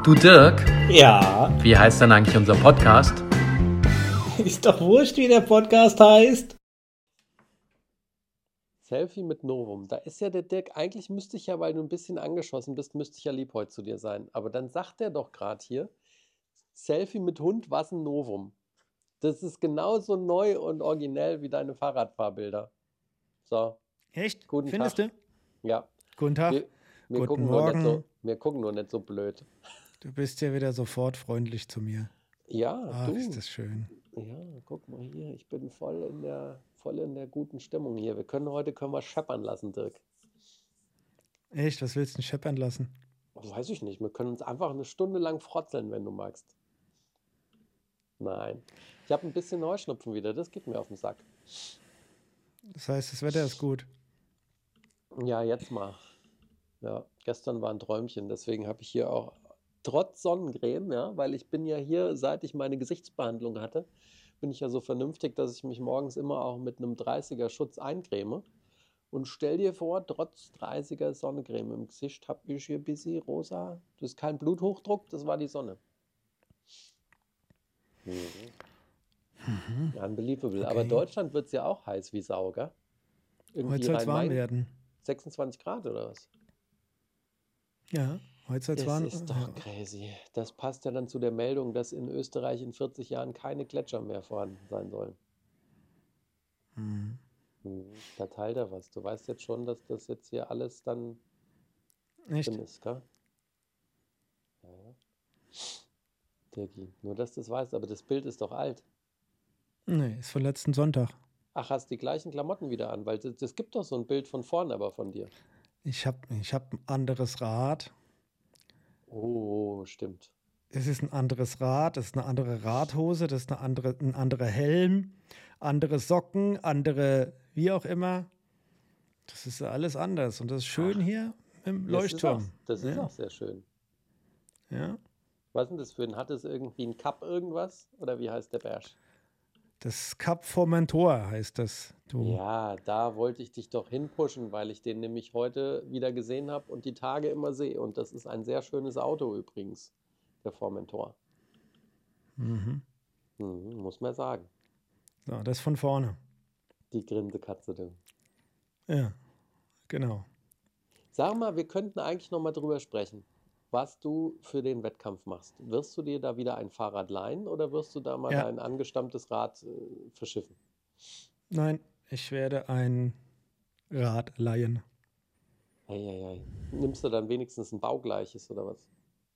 Du Dirk, Ja, wie heißt denn eigentlich unser Podcast? ist doch wurscht, wie der Podcast heißt. Selfie mit Novum. Da ist ja der Dirk, eigentlich müsste ich ja, weil du ein bisschen angeschossen bist, müsste ich ja lieb heute zu dir sein. Aber dann sagt er doch gerade hier, Selfie mit Hund, was ein Novum. Das ist genauso neu und originell wie deine Fahrradfahrbilder. So, Echt? guten Findest Tag. du? Ja, Guten Tag. wir, wir Guten gucken nur nicht Morgen. wir gucken nur nicht so blöd. Du bist ja wieder sofort freundlich zu mir. Ja, Ach, du. ist das schön. Ja, guck mal hier, ich bin voll in der guten Stimmung hier. Heute können wir scheppern lassen, Dirk. Echt? Was willst du denn scheppern lassen? Weiß ich nicht. Wir können uns einfach eine Stunde lang frotzeln, wenn du magst. Nein. Ich habe ein bisschen Heuschnupfen wieder. Das geht mir auf den Sack. Das heißt, das Wetter ist gut. Ja, jetzt mal. Ja, gestern war ein Träumchen. Deswegen habe ich hier auch trotz Sonnencreme, ja, weil ich bin ja hier, seit ich meine Gesichtsbehandlung hatte, bin ich ja so vernünftig, dass ich mich morgens immer auch mit einem 30er Schutz eincreme. Und stell dir vor, trotz 30er Sonnencreme im Gesicht habe ich hier ein bisschen rosa. Das ist kein Bluthochdruck, das war die Sonne. Unbelievable. Aber Okay. Deutschland wird es ja auch heiß wie Sau, gell? Heute soll es warm Rhein-Main, werden. 26 Grad oder was? Ja, heute soll es Das warm ist doch ja. crazy. Das passt ja dann zu der Meldung, dass in Österreich in 40 Jahren keine Gletscher mehr vorhanden sein sollen. Mhm. Da teilt er was. Du weißt jetzt schon, dass das jetzt hier alles dann Echt? drin ist, gell? Ja, ja. Dirki, nur dass du das weißt, aber das Bild ist doch alt. Nee, ist von letzten Sonntag. Ach, hast die gleichen Klamotten wieder an, weil das gibt doch so ein Bild von vorne aber von dir. Ich hab ein anderes Rad. Oh, stimmt. Es ist ein anderes Rad, es ist eine andere Radhose, das ist ein anderer Helm, andere Socken, andere wie auch immer. Das ist alles anders. Und das ist schön Ach, hier im Das ist auch, Leuchtturm. das ist Ja, auch sehr schön. ja. Was ist denn das für ein? Hat es irgendwie ein Cup irgendwas? Oder wie heißt der Berg? Das Cap Formentor heißt das, du. Ja, da wollte ich dich doch hinpushen, weil ich den nämlich heute wieder gesehen habe und die Tage immer sehe. Und das ist ein sehr schönes Auto übrigens, der Formentor. Mhm. Muss man sagen. So, das von vorne. Die Grinsekatze, du. Ja, genau. Sag mal, wir könnten eigentlich noch mal drüber sprechen, was du für den Wettkampf machst. Wirst du dir da wieder ein Fahrrad leihen oder wirst du da mal Ja, dein angestammtes Rad verschiffen? nein, ich werde ein Rad leihen. Eieiei. Nimmst du dann wenigstens ein baugleiches oder was?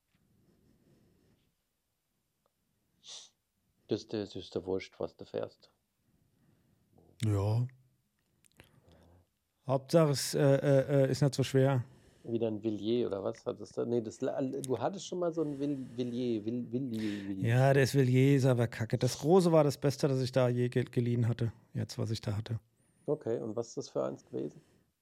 Das ist dir wurscht, was du fährst. Ja. Hauptsache, es ist nicht so schwer. Wieder ein Villiers oder was? Hattest du? Nee, du hattest schon mal so ein Villiers. Ja, das Villiers ist aber kacke. Das Große war das Beste, das ich da je geliehen hatte. Jetzt, was ich da hatte. Okay, und was ist das für eins gewesen?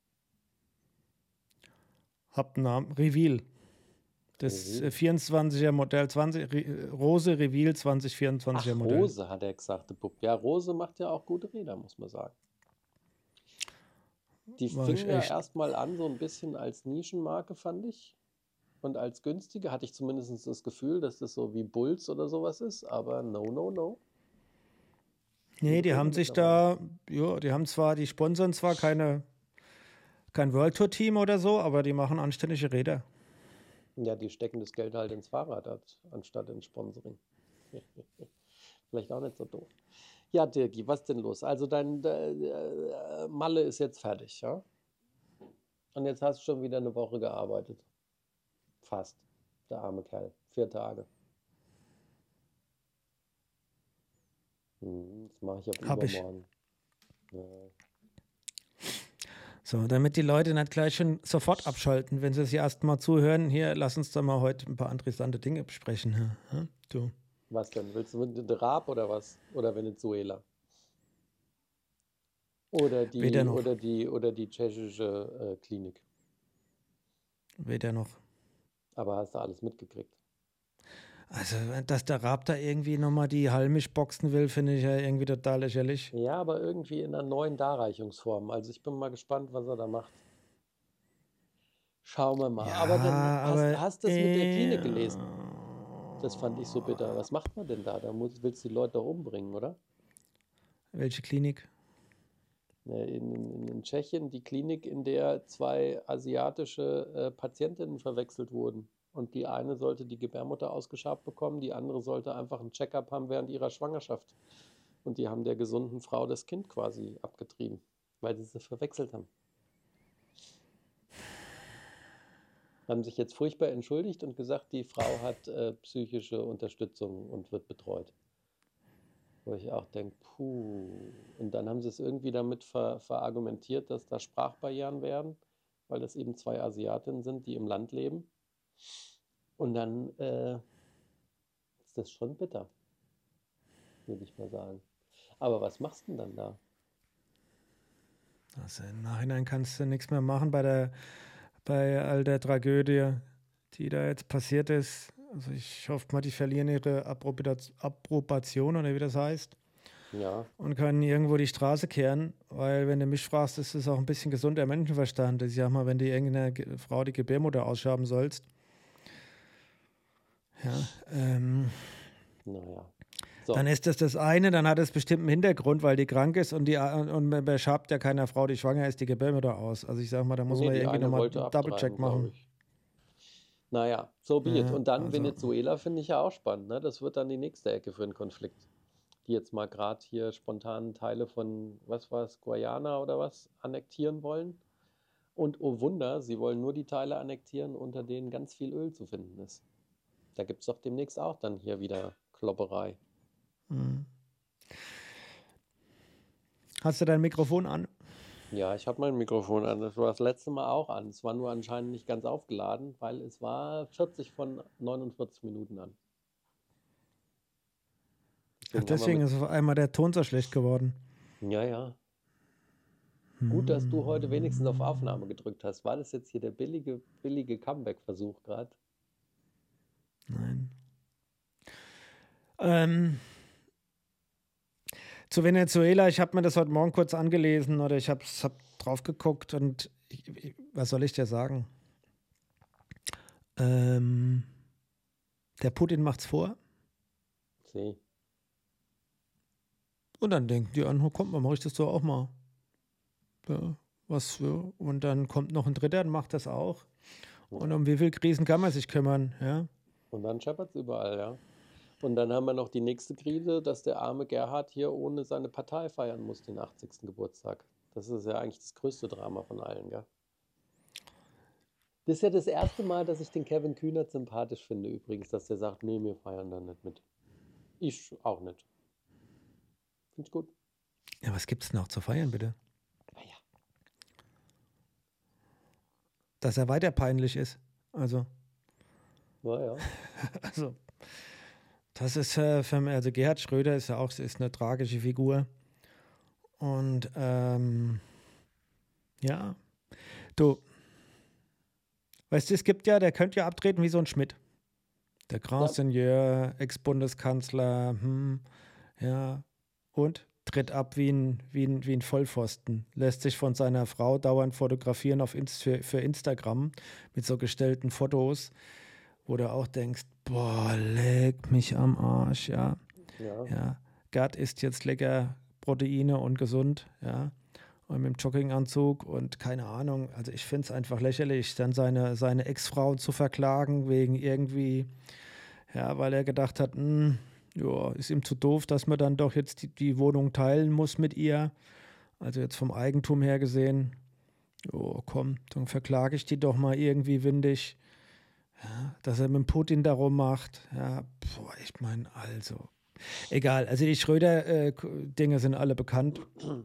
Hab einen Namen. Reveal. Das Reveal? 24er Modell 20, Rose Reveal 2024er Ach, Modell. Rose, hat er gesagt, der Bub. Ja, Rose macht ja auch gute Räder, muss man sagen. Die War fing ich ja echt. erstmal an so ein bisschen als Nischenmarke, fand ich. Und als günstige hatte ich zumindest das Gefühl, dass das so wie Bulls oder sowas ist. Aber no, no, no. Nee, Gute die Räder haben sich mittlerweile. da, ja, die sponsern zwar kein World Tour Team oder so, aber die machen anständige Räder. Ja, die stecken das Geld halt ins Fahrrad anstatt ins Sponsoring. Vielleicht auch nicht so doof. Ja, Dirki, was denn los? Also dein Malle ist jetzt fertig, ja? Und jetzt hast du schon wieder eine Woche gearbeitet. Fast. Der arme Kerl. 4 Tage. Das mache ich ab Hab ich. übermorgen. Ja. So, damit die Leute nicht gleich schon sofort abschalten, wenn sie das erste Mal zuhören. Hier, lass uns doch mal heute ein paar interessante Dinge besprechen. Ja, du. Was denn? Willst du den Raab oder was? Oder Venezuela? Oder Weder die, noch, oder die, oder die tschechische Klinik. weder noch. Aber hast du alles mitgekriegt? Also, dass der Raab da irgendwie nochmal die Halmisch boxen will, finde ich ja irgendwie total lächerlich. Ja, aber irgendwie in einer neuen Darreichungsform. Also ich bin mal gespannt, was er da macht. Schauen wir mal. Aber dann Ja, hast aber du das mit der Klinik gelesen? Das fand ich so bitter. Was macht man denn da? Willst du die Leute doch umbringen, oder? Welche Klinik? In Tschechien die Klinik, in der 2 asiatische Patientinnen verwechselt wurden. Und die eine sollte die Gebärmutter ausgeschabt bekommen, die andere sollte einfach einen Check-up haben während ihrer Schwangerschaft. Und die haben der gesunden Frau das Kind quasi abgetrieben, weil sie verwechselt haben. Haben sich jetzt furchtbar entschuldigt und gesagt, die Frau hat psychische Unterstützung und wird betreut. Wo ich auch denke, puh. Und dann haben sie es irgendwie damit verargumentiert, dass da Sprachbarrieren werden, weil das eben 2 Asiatinnen sind, die im Land leben. Und dann ist das schon bitter, würde ich mal sagen. Aber was machst du denn dann da? Also im Nachhinein kannst du nichts mehr machen bei all der Tragödie, die da jetzt passiert ist. Also ich hoffe mal, die verlieren ihre Approbation oder wie das heißt Ja, und können irgendwo die Straße kehren, weil wenn du mich fragst, ist es auch ein bisschen gesunder Menschenverstand. Ich sag mal, wenn du irgendeiner Frau die Gebärmutter ausschaben sollst, ja, naja. So, dann ist das eine, dann hat es bestimmt einen Hintergrund, weil die krank ist und man schabt ja keiner Frau, die schwanger ist, die Gebärmutter aus. Also ich sag mal, da muss nee, man die irgendwie eine nochmal wollte einen abtreiben, Double-Check glaube machen. ich. Naja, so be it. Ja, Und dann also, Venezuela finde ich ja auch spannend. Ne? Das wird dann die nächste Ecke für einen Konflikt. Die jetzt mal gerade hier spontan Teile von, was war es, Guyana oder was, annektieren wollen. Und oh Wunder, sie wollen nur die Teile annektieren, unter denen ganz viel Öl zu finden ist. Da gibt es doch demnächst auch dann hier wieder Klopperei. hast du dein Mikrofon an? Ja, ich habe mein Mikrofon an. Das war das letzte Mal auch an. Es war nur anscheinend nicht ganz aufgeladen, weil es war 40 von 49 Minuten an. Ach, Deswegen haben wir deswegen ist auf einmal der Ton so schlecht geworden. Ja. Gut, dass du heute wenigstens auf Aufnahme gedrückt hast. War das jetzt hier der billige Comeback-Versuch gerade? Nein. Zu Venezuela, ich habe mir das heute Morgen kurz angelesen oder ich hab drauf geguckt und was soll ich dir sagen? Der Putin macht's vor See. und dann denken die an, komm, dann mache ich das doch auch mal. Ja, was für. Und dann kommt noch ein Dritter und macht das auch. Und um wie viele Krisen kann man sich kümmern? Ja? Und dann scheppert es überall, ja. Und dann haben wir noch die nächste Krise, dass der arme Gerhard hier ohne seine Partei feiern muss, den 80. Geburtstag. Das ist ja eigentlich das größte Drama von allen, gell? Das ist ja das erste Mal, dass ich den Kevin Kühnert sympathisch finde, übrigens, dass der sagt, nee, wir feiern da nicht mit. Ich auch nicht. Finde ich gut. Ja, was gibt's noch zu feiern, bitte? Naja. Dass er weiter peinlich ist. Also, Naja. also das ist für mich, also Gerhard Schröder ist ja auch ist eine tragische Figur. Und ja, du, weißt du, es gibt ja, der könnte ja abtreten wie so ein Schmidt. Der Grand Seigneur, Ex-Bundeskanzler, ja, und tritt ab wie ein Vollpfosten. Lässt sich von seiner Frau dauernd fotografieren für Instagram mit so gestellten Fotos, wo du auch denkst, boah, leck mich am Arsch, ja. Ja, Gerd isst jetzt lecker Proteine und gesund, ja. Und mit dem Jogginganzug und keine Ahnung. Also ich finde es einfach lächerlich, dann seine Ex-Frau zu verklagen wegen irgendwie, ja, weil er gedacht hat, ja, ist ihm zu doof, dass man dann doch jetzt die Wohnung teilen muss mit ihr. Also jetzt vom Eigentum her gesehen, jo, komm, dann verklage ich die doch mal irgendwie windig. Ja, dass er mit Putin darum macht. Ja, boah, ich meine, also. Egal, also die Schröder-Dinge sind alle bekannt.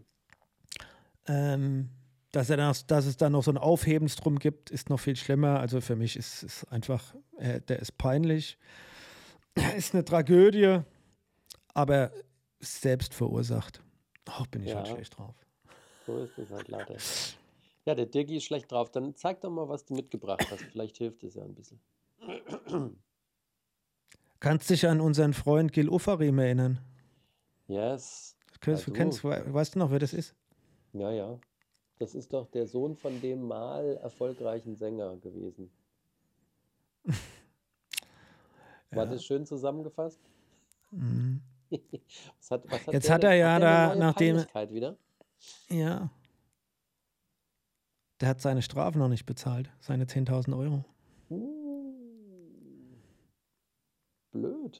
Dass es da noch so ein Aufhebens drum gibt, ist noch viel schlimmer. Also für mich ist es einfach, der ist peinlich. Ist eine Tragödie, aber selbst verursacht. Ach, bin ich halt schlecht drauf. So ist es halt leider. Ja, der Dirgi ist schlecht drauf. Dann zeig doch mal, was du mitgebracht hast. Vielleicht hilft es ja ein bisschen. Kannst dich an unseren Freund Gil Ofarim erinnern? Yes. Weißt du noch, wer das ist? Ja. Das ist doch der Sohn von dem mal erfolgreichen Sänger gewesen. War Ja. das schön zusammengefasst? Mhm. Was hat Jetzt der hat denn? er ja Hat der da, eine neue nachdem, Peinlichkeit wieder? ja, der hat seine Strafe noch nicht bezahlt, seine 10.000 Euro. Blöd.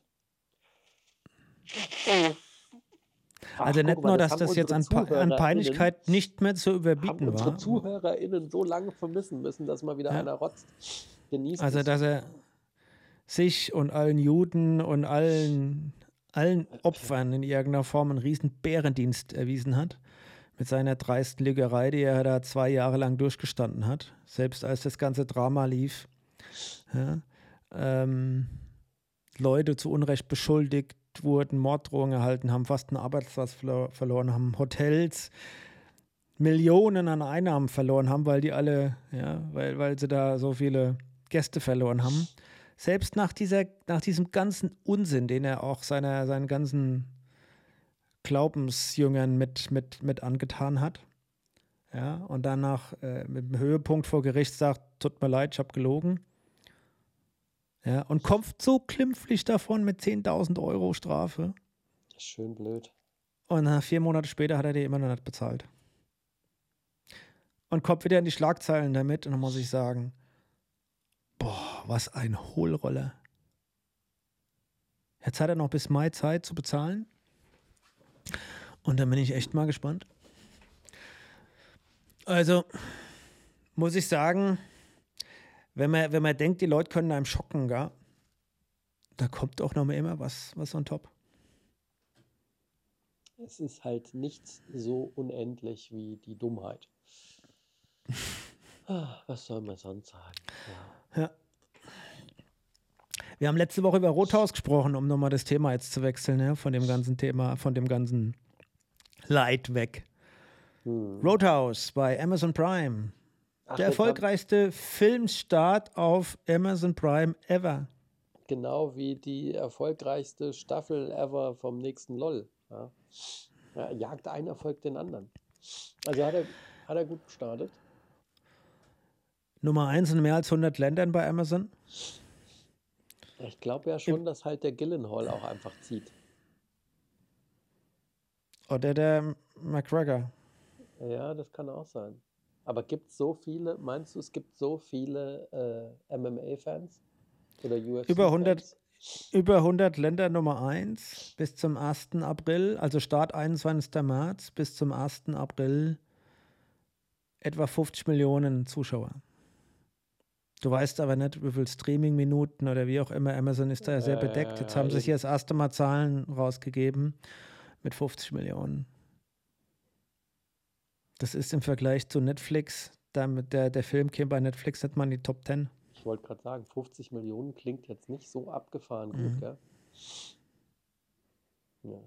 Also Guck nicht mal, nur, das dass haben das jetzt unsere an ZuhörerInnen, Peinlichkeit nicht mehr zu haben überbieten unsere war. ZuhörerInnen so lange vermissen müssen, dass mal wieder Ja. einer rotzt. Genießt Also, es. dass er sich und allen Juden und allen Opfern in irgendeiner Form einen riesen Bärendienst erwiesen hat. Mit seiner dreisten Lügerei, die er da 2 Jahre lang durchgestanden hat. Selbst als das ganze Drama lief. Ja, Leute zu Unrecht beschuldigt wurden, Morddrohungen erhalten haben, fast einen Arbeitsplatz verloren haben, Hotels Millionen an Einnahmen verloren haben, weil die alle, ja, weil sie da so viele Gäste verloren haben. Selbst nach diesem ganzen Unsinn, den er auch seinen ganzen Glaubensjüngern mit angetan hat. Ja, und danach mit dem Höhepunkt vor Gericht sagt, tut mir leid, ich habe gelogen. Ja, und kommt so klimpflich davon mit 10.000 Euro Strafe. Das ist schön blöd. Und 4 Monate später hat er die immer noch nicht bezahlt. Und kommt wieder in die Schlagzeilen damit. Und dann muss ich sagen, boah, was ein Hohlroller. Jetzt hat er noch bis Mai Zeit zu bezahlen. Und dann bin ich echt mal gespannt. Also, muss ich sagen, wenn man denkt, die Leute können einem schocken, gell, da kommt auch noch mal immer was on top. Es ist halt nicht so unendlich wie die Dummheit. Was soll man sonst sagen? Ja. Ja. Wir haben letzte Woche über Rothaus gesprochen, um nochmal das Thema jetzt zu wechseln, ja, von dem ganzen Thema, von dem ganzen Leid weg. Roadhouse bei Amazon Prime. Ach, Der jetzt erfolgreichste Filmstart auf Amazon Prime ever. genau wie die erfolgreichste Staffel ever vom nächsten LOL. Ja. Ja, jagt ein Erfolg den anderen. Also hat er gut gestartet. Nummer 1 in mehr als 100 Ländern bei Amazon. Ich glaube ja schon, dass halt der Gyllenhaal auch einfach zieht. Oder der McGregor. Ja, das kann auch sein. Aber gibt es so viele, meinst du, es gibt so viele MMA-Fans oder UFC-Fans? Über 100 Länder Nummer 1 bis zum 1. April, also Start 21. März bis zum 1. April etwa 50 Millionen Zuschauer. Du weißt aber nicht, wie viel Streaming-Minuten oder wie auch immer. Amazon ist da ja sehr bedeckt. Jetzt haben sie hier das erste Mal Zahlen rausgegeben mit 50 Millionen. Das ist im Vergleich zu Netflix, der Film käme bei Netflix nicht mal in die Top 10. Ich wollte gerade sagen, 50 Millionen klingt jetzt nicht so abgefahren gut, gell? Ja.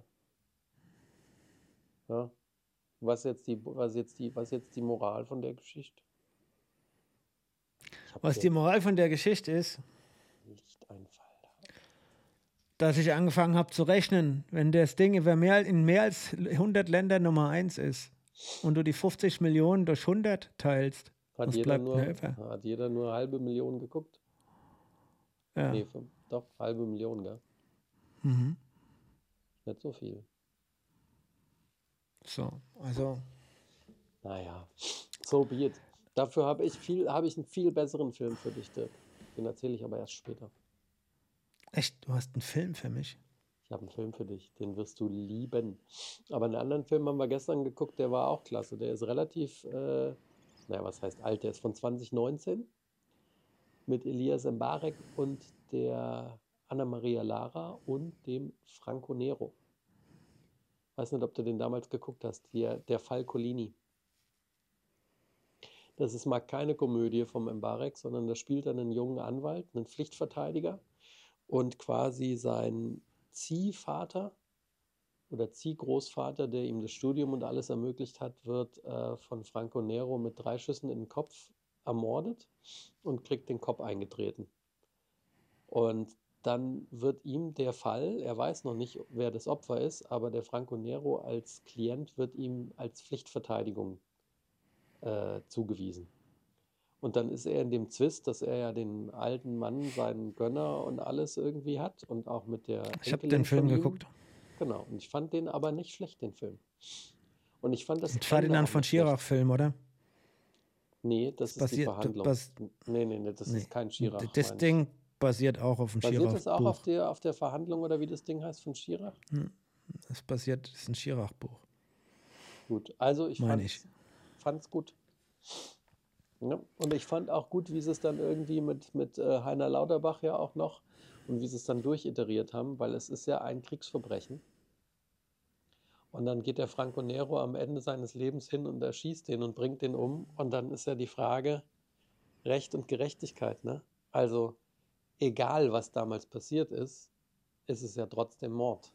Ja. Was jetzt die Moral von der Geschichte? Was die Moral von der Geschichte ist, Lichteinfall. dass ich angefangen habe zu rechnen, wenn das Ding in mehr als 100 Ländern Nummer 1 ist und du die 50 Millionen durch 100 teilst, Hat was jeder bleibt nur, mir über? hat jeder nur 500.000 geguckt? Ja. Nee, doch, 500.000, gell? Mhm. Nicht so viel. So, also. Naja, so be it. Dafür habe ich einen viel besseren Film für dich, Dirk. Den erzähle ich aber erst später. Echt, du hast einen Film für mich? Ich habe einen Film für dich, den wirst du lieben. Aber einen anderen Film haben wir gestern geguckt, der war auch klasse. Der ist relativ, was heißt alt? Der ist von 2019 mit Elias Mbarek und der Anna-Maria Lara und dem Franco Nero. Weiß nicht, ob du den damals geguckt hast. Der Fall Collini. Das ist mal keine Komödie vom Mbarek, sondern da spielt er einen jungen Anwalt, einen Pflichtverteidiger und quasi sein Ziehvater oder Ziehgroßvater, der ihm das Studium und alles ermöglicht hat, wird von Franco Nero mit 3 Schüssen in den Kopf ermordet und kriegt den Kopf eingetreten. Und dann wird ihm der Fall, er weiß noch nicht, wer das Opfer ist, aber der Franco Nero als Klient wird ihm als Pflichtverteidigung zugewiesen. Und dann ist er in dem Zwist, dass er ja den alten Mann, seinen Gönner und alles irgendwie hat und auch mit der Ich habe Enkelin den Film von ihm. geguckt. Genau. Und ich fand den aber nicht schlecht, den Film. Und ich fand das Ein Ende Ferdinand auch von nicht schlecht. Schirach-Film, oder? Nee, das ist die Basiert, Verhandlung. Nee, das nee. ist kein Schirach, Das meine ich. Ding basiert auch auf dem Basiert das auch Schirach-Buch. auf der Verhandlung oder wie das Ding heißt von Schirach? Das ist ein Schirach-Buch, Gut, also ich meine ich. fand's gut. Ja, und ich fand auch gut, wie sie es dann irgendwie mit Heiner Lauterbach ja auch noch und wie sie es dann durchiteriert haben, weil es ist ja ein Kriegsverbrechen. Und dann geht der Franco Nero am Ende seines Lebens hin und erschießt den und bringt den um. Und dann ist ja die Frage Recht und Gerechtigkeit, ne? Also egal, was damals passiert ist, ist es ja trotzdem Mord.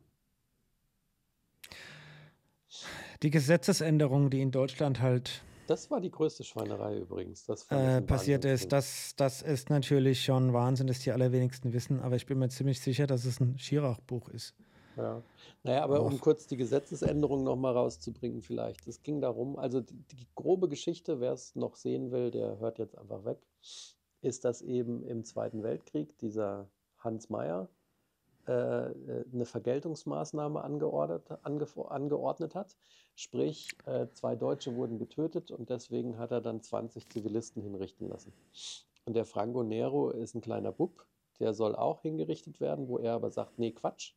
Die Gesetzesänderung, die in Deutschland halt Das war die größte Schweinerei übrigens. Das fand ich ein passiert Wahnsinnsding. ist, das ist natürlich schon Wahnsinn, das die allerwenigsten wissen, aber ich bin mir ziemlich sicher, dass es ein Schirach-Buch ist. Ja. Naja, aber um Auch. kurz die Gesetzesänderung nochmal rauszubringen vielleicht. Es ging darum, also die grobe Geschichte, wer es noch sehen will, der hört jetzt einfach weg, ist, dass eben im Zweiten Weltkrieg dieser Hans Meyer eine Vergeltungsmaßnahme angeordnet hat. Sprich, 2 Deutsche wurden getötet und deswegen hat er dann 20 Zivilisten hinrichten lassen. Und der Franco Nero ist ein kleiner Bub, der soll auch hingerichtet werden, wo er aber sagt, nee, Quatsch.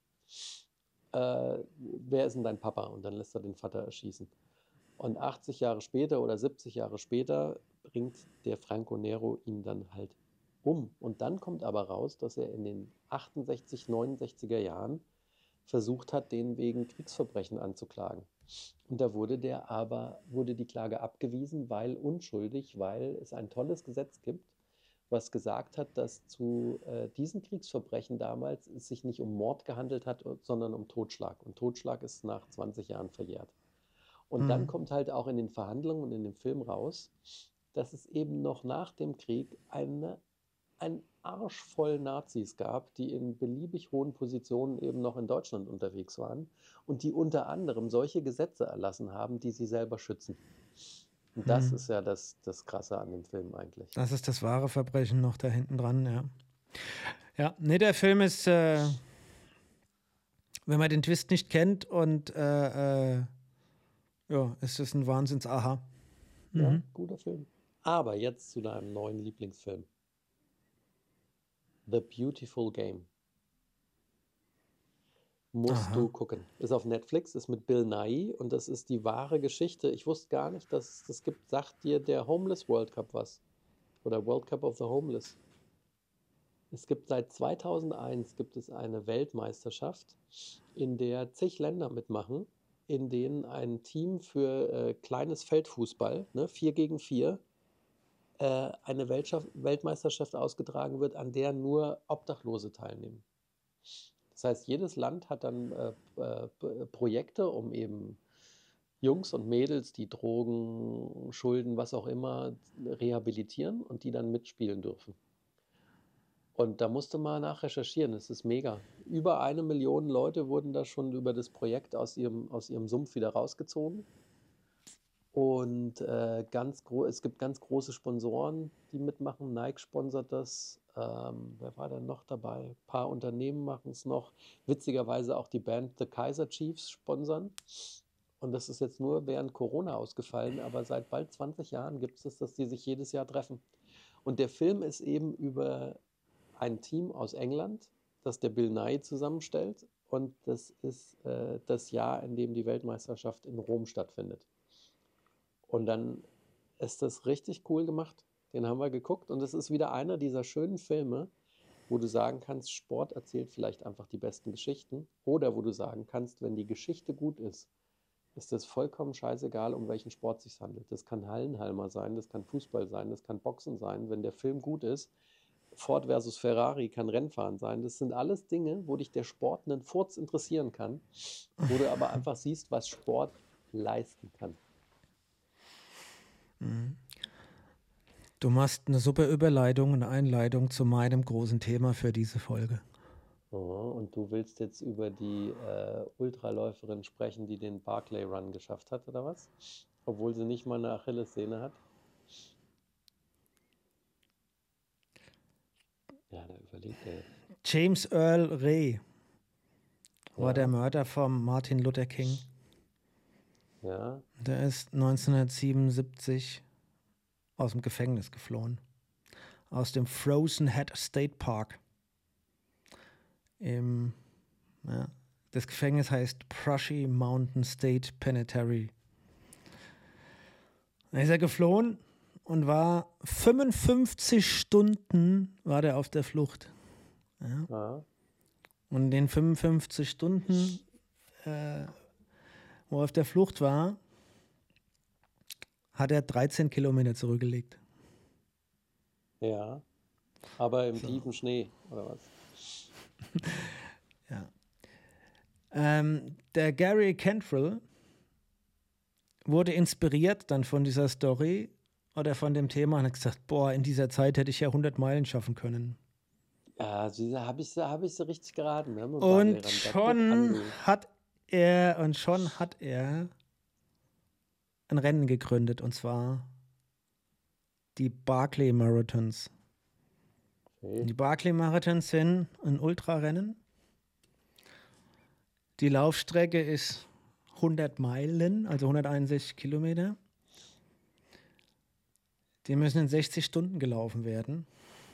Wer ist denn dein Papa? Und dann lässt er den Vater erschießen. Und 80 Jahre später oder 70 Jahre später bringt der Franco Nero ihn dann halt um. Und dann kommt aber raus, dass er in den 68, 69er Jahren versucht hat, den wegen Kriegsverbrechen anzuklagen. Und da wurde die Klage abgewiesen, weil unschuldig, weil es ein tolles Gesetz gibt, was gesagt hat, dass zu diesen Kriegsverbrechen damals es sich nicht um Mord gehandelt hat, sondern um Totschlag. Und Totschlag ist nach 20 Jahren verjährt. Und dann kommt halt auch in den Verhandlungen und in dem Film raus, dass es eben noch nach dem Krieg ein Arsch voll Nazis gab, die in beliebig hohen Positionen eben noch in Deutschland unterwegs waren und die unter anderem solche Gesetze erlassen haben, die sie selber schützen. Und das ist ja das Krasse an dem Film eigentlich. Das ist das wahre Verbrechen noch da hinten dran, ja. Ja, nee, der Film ist, wenn man den Twist nicht kennt und ja, ist es ein Wahnsinns-Aha. Ja, guter Film. Aber jetzt zu deinem neuen Lieblingsfilm. The Beautiful Game. Musst du gucken. Ist auf Netflix, ist mit Bill Nighy und das ist die wahre Geschichte. Ich wusste gar nicht, dass es das gibt. Sagt dir der Homeless World Cup was? Oder World Cup of the Homeless? Es gibt seit 2001 gibt es eine Weltmeisterschaft, in der zig Länder mitmachen, in denen ein Team für kleines Feldfußball, ne, 4 gegen 4, eine Weltmeisterschaft ausgetragen wird, an der nur Obdachlose teilnehmen. Das heißt, jedes Land hat dann Projekte, um eben Jungs und Mädels, die Drogen, Schulden, was auch immer, rehabilitieren und die dann mitspielen dürfen. Und da musste man nachrecherchieren, das ist mega. Über 1 Million Leute wurden da schon über das Projekt aus ihrem Sumpf wieder rausgezogen. Und es gibt ganz große Sponsoren, die mitmachen. Nike sponsert das. Wer war denn noch dabei? Ein paar Unternehmen machen es noch. Witzigerweise auch die Band The Kaiser Chiefs sponsern. Und das ist jetzt nur während Corona ausgefallen, aber seit bald 20 Jahren gibt es, dass die sich jedes Jahr treffen. Und der Film ist eben über ein Team aus England, das der Bill Nighy zusammenstellt. Und das ist das Jahr, in dem die Weltmeisterschaft in Rom stattfindet. Und dann ist das richtig cool gemacht. Den haben wir geguckt und es ist wieder einer dieser schönen Filme, wo du sagen kannst, Sport erzählt vielleicht einfach die besten Geschichten. Oder wo du sagen kannst, wenn die Geschichte gut ist das vollkommen scheißegal, um welchen Sport es sich handelt. Das kann Hallenhalmer sein, das kann Fußball sein, das kann Boxen sein. Wenn der Film gut ist, Ford versus Ferrari kann Rennfahren sein. Das sind alles Dinge, wo dich der Sport einen Furz interessieren kann, wo du aber einfach siehst, was Sport leisten kann. Du machst eine super Überleitung, eine Einleitung zu meinem großen Thema für diese Folge. Oh, und du willst jetzt über die Ultraläuferin sprechen, die den Barclay Run geschafft hat, oder was? Obwohl sie nicht mal eine Achillessehne hat? Lied, ey. James Earl Ray war Ja. der Mörder von Martin Luther King. Ja, Der ist 1977 aus dem Gefängnis geflohen. Aus dem Frozen Head State Park. Das Gefängnis heißt Brushy Mountain State Penitentiary. Da ist er geflohen und war 55 Stunden war der auf der Flucht. ja. Und in den 55 Stunden, wo er auf der Flucht war, hat er 13 Kilometer zurückgelegt. Ja. Aber im tiefen Schnee, oder was? Der Gary Cantrell wurde inspiriert dann von dieser Story oder von dem Thema und hat gesagt, boah, in dieser Zeit hätte ich ja 100 Meilen schaffen können. Ja, hab ich so richtig geraten. Ne, mit Und Fahrlehrern. schon hat er ein Rennen gegründet, und zwar die Barkley Marathons. Okay. Die Barkley Marathons sind ein Ultrarennen. Die Laufstrecke ist 100 Meilen, also 161 Kilometer. Die müssen in 60 Stunden gelaufen werden.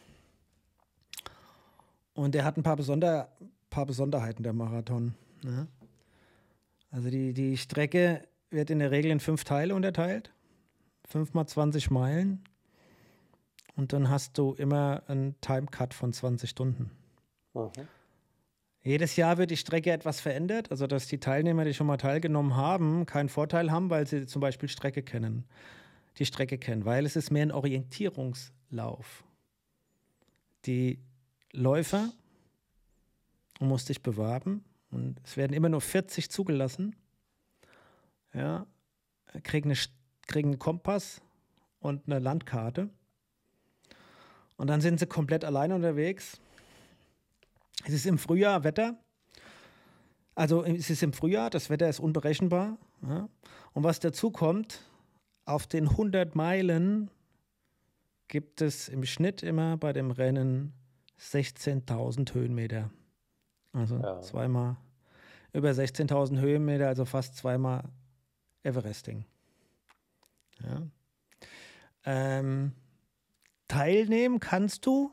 Und der hat ein paar Besonderheiten, der Marathon. Ne? Also die Strecke wird in der Regel in 5 Teile unterteilt. 5 mal 20 Meilen. Und dann hast du immer einen Timecut von 20 Stunden. Aha. Jedes Jahr wird die Strecke etwas verändert, also dass die Teilnehmer, die schon mal teilgenommen haben, keinen Vorteil haben, weil sie zum Beispiel die Strecke kennen, weil es ist mehr ein Orientierungslauf. Die Läufer, du musst dich bewerben und es werden immer nur 40 zugelassen, ja, kriegen einen Kompass und eine Landkarte und dann sind sie komplett allein unterwegs. Es ist im Frühjahr Wetter. Also es ist im Frühjahr, das Wetter ist unberechenbar. Ja. Und was dazu kommt, auf den 100 Meilen gibt es im Schnitt immer bei dem Rennen 16.000 Höhenmeter. Also zweimal über 16.000 Höhenmeter, also fast zweimal Everesting. Ja. Teilnehmen kannst du,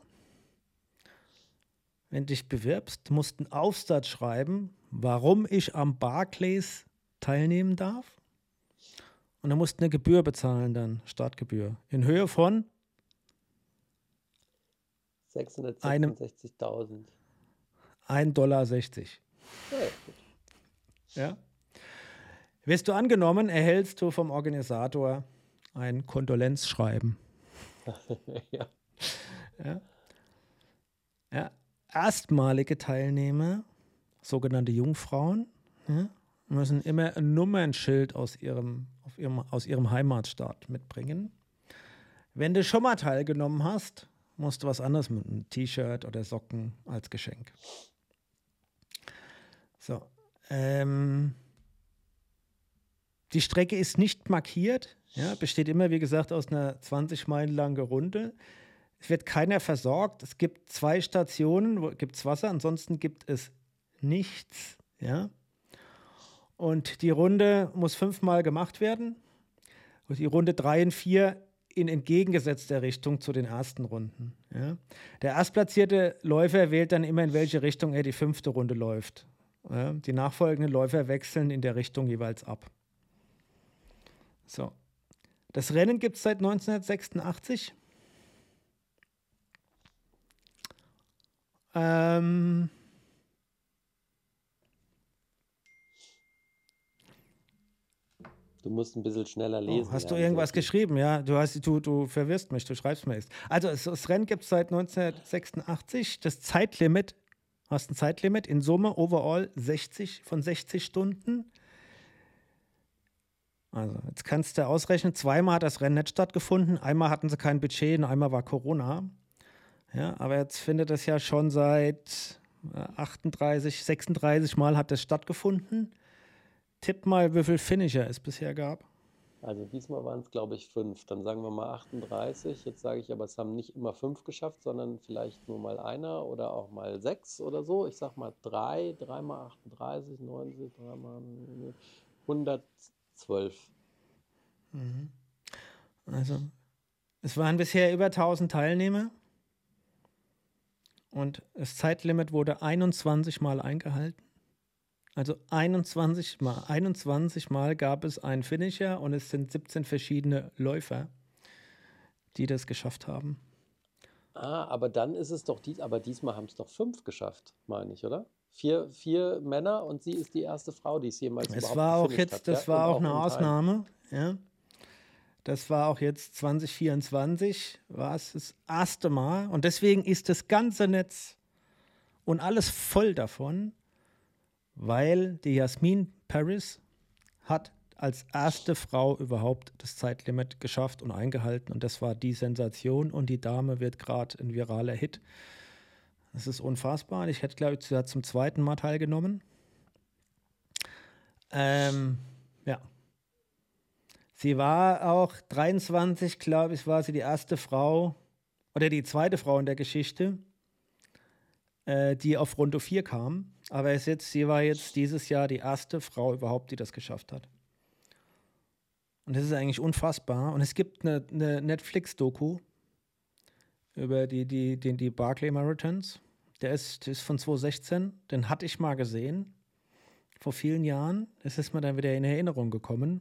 wenn du dich bewirbst, musst einen Aufsatz schreiben, warum ich am Barclays teilnehmen darf. Und dann musst du eine Gebühr bezahlen dann, Startgebühr, in Höhe von 666.000. $1,60. Ja, gut. Ja. Wirst du angenommen, erhältst du vom Organisator ein Kondolenzschreiben. Ja. Ja. Ja. Erstmalige Teilnehmer, sogenannte Jungfrauen, ja, müssen immer ein Nummernschild aus ihrem Heimatstaat mitbringen. Wenn du schon mal teilgenommen hast, musst du was anderes mit einem T-Shirt oder Socken als Geschenk. So. Die Strecke ist nicht markiert, ja, besteht immer, wie gesagt, aus einer 20 Meilen langen Runde. Es wird keiner versorgt. Es gibt 2 Stationen, wo gibt es Wasser, ansonsten gibt es nichts. Ja? Und die Runde muss 5-mal gemacht werden. Und die Runde 3 und 4 in entgegengesetzter Richtung zu den ersten Runden. Ja? Der erstplatzierte Läufer wählt dann immer, in welche Richtung er die 5. Runde läuft. Ja? Die nachfolgenden Läufer wechseln in der Richtung jeweils ab. So. Das Rennen gibt es seit 1986. Du musst ein bisschen schneller lesen. Hast du irgendwas geschrieben? Ja, du verwirrst mich, du schreibst mir jetzt. Also das Rennen gibt es seit 1986. Das Zeitlimit, hast ein Zeitlimit in Summe overall 60 Stunden. Also jetzt kannst du ausrechnen, 2-mal hat das Rennen nicht stattgefunden, einmal hatten sie kein Budget und einmal war Corona. Ja, aber jetzt findet das ja schon seit 36 Mal hat das stattgefunden. Tipp mal, wie viel Finisher es bisher gab. Also diesmal waren es, glaube ich, 5. Dann sagen wir mal 38. Jetzt sage ich aber, es haben nicht immer 5 geschafft, sondern vielleicht nur mal einer oder auch mal 6 oder so. Ich sag mal 3, 3 mal 38, 90, 3 mal 112. Also, es waren bisher über 1000 Teilnehmer und das Zeitlimit wurde 21 Mal eingehalten. Also 21 Mal gab es einen Finisher und es sind 17 verschiedene Läufer, die das geschafft haben. Aber dann ist es doch aber diesmal haben es doch 5 geschafft, meine ich, oder? Vier Männer und sie ist die erste Frau, die es jemals Es überhaupt war auch gefinisht jetzt, hat, ja? das war Und auch auch eine in Time. Ausnahme, ja. Das war auch jetzt 2024, war es das erste Mal. Und deswegen ist das ganze Netz und alles voll davon, weil die Jasmin Paris hat als erste Frau überhaupt das Zeitlimit geschafft und eingehalten. Und das war die Sensation. Und die Dame wird gerade ein viraler Hit. Das ist unfassbar. Ich hätte, glaube ich, sie hat zum zweiten Mal teilgenommen. Ja. Sie war auch 23, glaube ich, war sie die erste Frau oder die zweite Frau in der Geschichte, die auf Runde 4 kam. Aber sie war jetzt dieses Jahr die erste Frau überhaupt, die das geschafft hat. Und das ist eigentlich unfassbar. Und es gibt eine Netflix-Doku über die Barclay Marathons. Der ist von 2016. Den hatte ich mal gesehen, vor vielen Jahren. Es ist mir dann wieder in Erinnerung gekommen.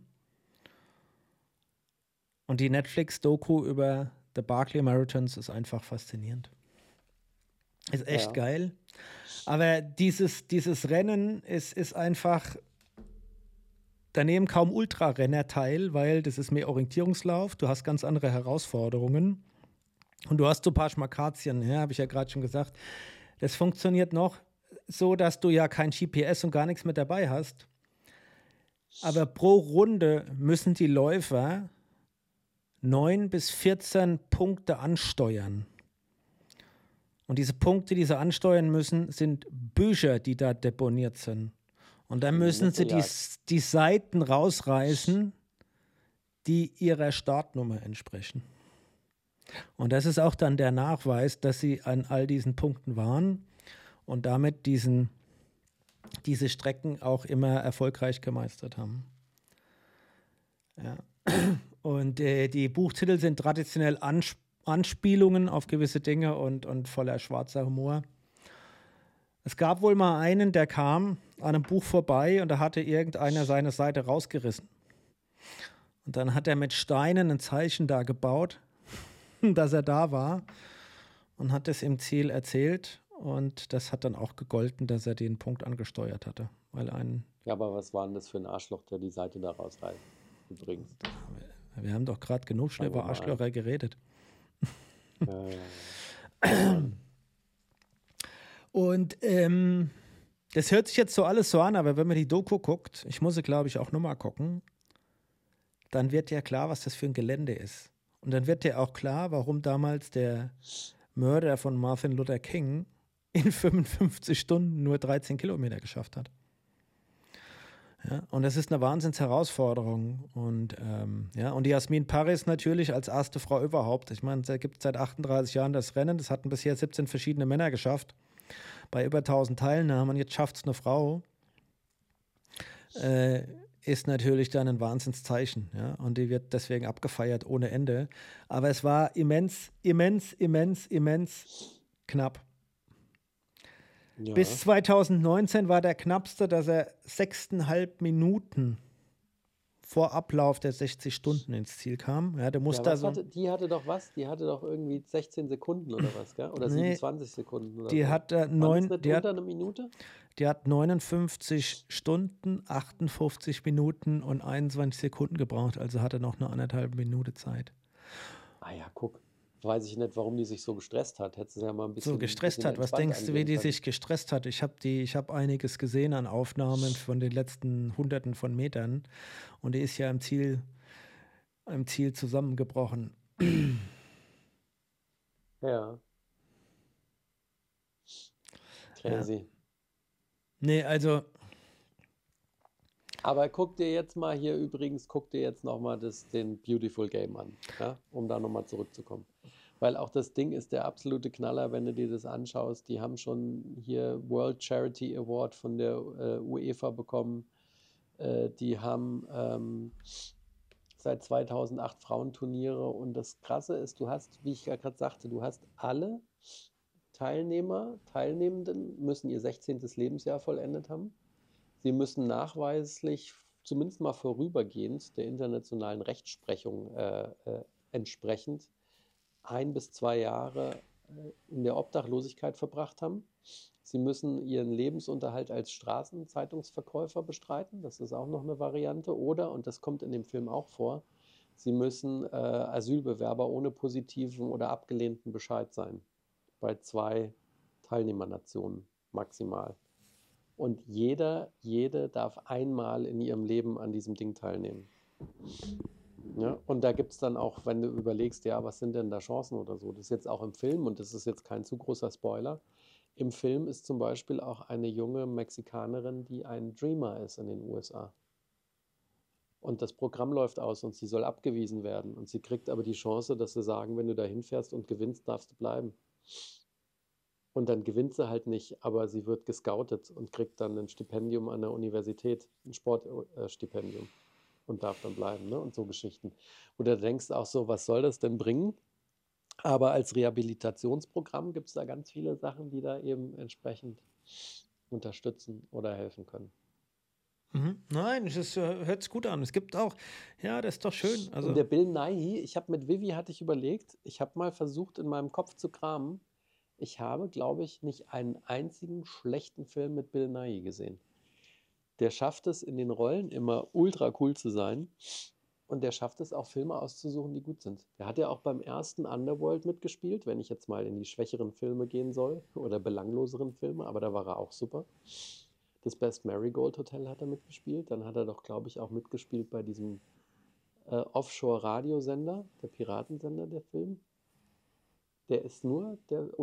Und die Netflix-Doku über The Barclay Marathons ist einfach faszinierend. Ist echt geil. Aber dieses Rennen ist einfach, da nehmen kaum Ultrarenner teil, weil das ist mehr Orientierungslauf. Du hast ganz andere Herausforderungen. Und du hast so ein paar Schmakazien, ja, habe ich ja gerade schon gesagt. Das funktioniert noch so, dass du ja kein GPS und gar nichts mit dabei hast. Aber pro Runde müssen die Läufer 9 bis 14 Punkte ansteuern. Und diese Punkte, die sie ansteuern müssen, sind Bücher, die da deponiert sind. Und dann müssen sie die Seiten rausreißen, die ihrer Startnummer entsprechen. Und das ist auch dann der Nachweis, dass sie an all diesen Punkten waren und damit diese Strecken auch immer erfolgreich gemeistert haben. Ja. Und die Buchtitel sind traditionell Anspielungen auf gewisse Dinge und voller schwarzer Humor. Es gab wohl mal einen, der kam an einem Buch vorbei und da hatte irgendeiner seine Seite rausgerissen. Und dann hat er mit Steinen ein Zeichen da gebaut, dass er da war und hat es im Ziel erzählt. Und das hat dann auch gegolten, dass er den Punkt angesteuert hatte. Ja, aber was war denn das für ein Arschloch, der die Seite da rausreißt? Übrigens. Wir haben doch gerade genug schon über Arschlöcher geredet. Und das hört sich jetzt so alles so an, aber wenn man die Doku guckt, ich muss sie, glaube ich, auch nochmal gucken, dann wird ja klar, was das für ein Gelände ist. Und dann wird ja auch klar, warum damals der Mörder von Martin Luther King in 55 Stunden nur 13 Kilometer geschafft hat. Ja, und das ist eine Wahnsinnsherausforderung. Und und die Jasmin Paris natürlich als erste Frau überhaupt. Ich meine, es gibt seit 38 Jahren das Rennen. Das hatten bisher 17 verschiedene Männer geschafft. Bei über 1000 Teilnahmern. Jetzt schafft es eine Frau. Ist natürlich dann ein Wahnsinnszeichen. Ja? Und die wird deswegen abgefeiert ohne Ende. Aber es war immens knapp. Ja. Bis 2019 war der knappste, dass er 6,5 Minuten vor Ablauf der 60 Stunden ins Ziel kam. Ja, die hatte doch was? Die hatte doch irgendwie 16 Sekunden oder was, gell? Oder 27 Sekunden oder die so. Hat unter eine Minute? Die hat 59 Stunden, 58 Minuten und 21 Sekunden gebraucht. Also hatte noch eine 1,5 Minute Zeit. Ah ja, guck. Weiß ich nicht, warum die sich so gestresst hat. Hätte sie ja mal ein bisschen. So gestresst hat. Was denkst du, wie die sich gestresst hat? Ich habe einiges gesehen an Aufnahmen von den letzten Hunderten von Metern. Und die ist ja im Ziel zusammengebrochen. Ja. Crazy. Ja. Nee, also Aber guck dir jetzt mal hier übrigens, guck dir jetzt nochmal den Beautiful Game an, ja, um da nochmal zurückzukommen. Weil auch das Ding ist der absolute Knaller, wenn du dir das anschaust. Die haben schon hier World Charity Award von der UEFA bekommen. Die haben seit 2008 Frauenturniere. Und das Krasse ist, du hast, wie ich ja gerade sagte, du hast alle Teilnehmenden müssen ihr 16. Lebensjahr vollendet haben. Sie müssen nachweislich, zumindest mal vorübergehend, der internationalen Rechtsprechung entsprechend 1 bis 2 Jahre in der Obdachlosigkeit verbracht haben. Sie müssen ihren Lebensunterhalt als Straßenzeitungsverkäufer bestreiten. Das ist auch noch eine Variante. Oder, und das kommt in dem Film auch vor, sie müssen Asylbewerber ohne positiven oder abgelehnten Bescheid sein. Bei 2 Teilnehmernationen maximal. Und jede darf einmal in ihrem Leben an diesem Ding teilnehmen. Ja, und da gibt es dann auch, wenn du überlegst, ja, was sind denn da Chancen oder so, das ist jetzt auch im Film und das ist jetzt kein zu großer Spoiler. Im Film ist zum Beispiel auch eine junge Mexikanerin, die ein Dreamer ist in den USA. Und das Programm läuft aus und sie soll abgewiesen werden. Und sie kriegt aber die Chance, dass sie sagen, wenn du da hinfährst und gewinnst, darfst du bleiben. Und dann gewinnt sie halt nicht, aber sie wird gescoutet und kriegt dann ein Stipendium an der Universität, ein Sportstipendium und darf dann bleiben, ne? Und so Geschichten. Wo du denkst auch so, was soll das denn bringen? Aber als Rehabilitationsprogramm gibt es da ganz viele Sachen, die da eben entsprechend unterstützen oder helfen können. Nein, es hört sich gut an. Es gibt auch, ja, das ist doch schön. Also, Und der Bill Nighy, mit Vivi hatte ich überlegt, ich habe mal versucht, in meinem Kopf zu kramen. Ich habe, glaube ich, nicht einen einzigen schlechten Film mit Bill Nighy gesehen. Der schafft es, in den Rollen immer ultra cool zu sein. Und der schafft es auch, Filme auszusuchen, die gut sind. Der hat ja auch beim ersten Underworld mitgespielt, wenn ich jetzt mal in die schwächeren Filme gehen soll oder belangloseren Filme, aber da war er auch super. Das Best Marigold Hotel hat er mitgespielt. Dann hat er doch, glaube ich, auch mitgespielt bei diesem Offshore-Radiosender, der Piratensender, der Film. Der ist nur der.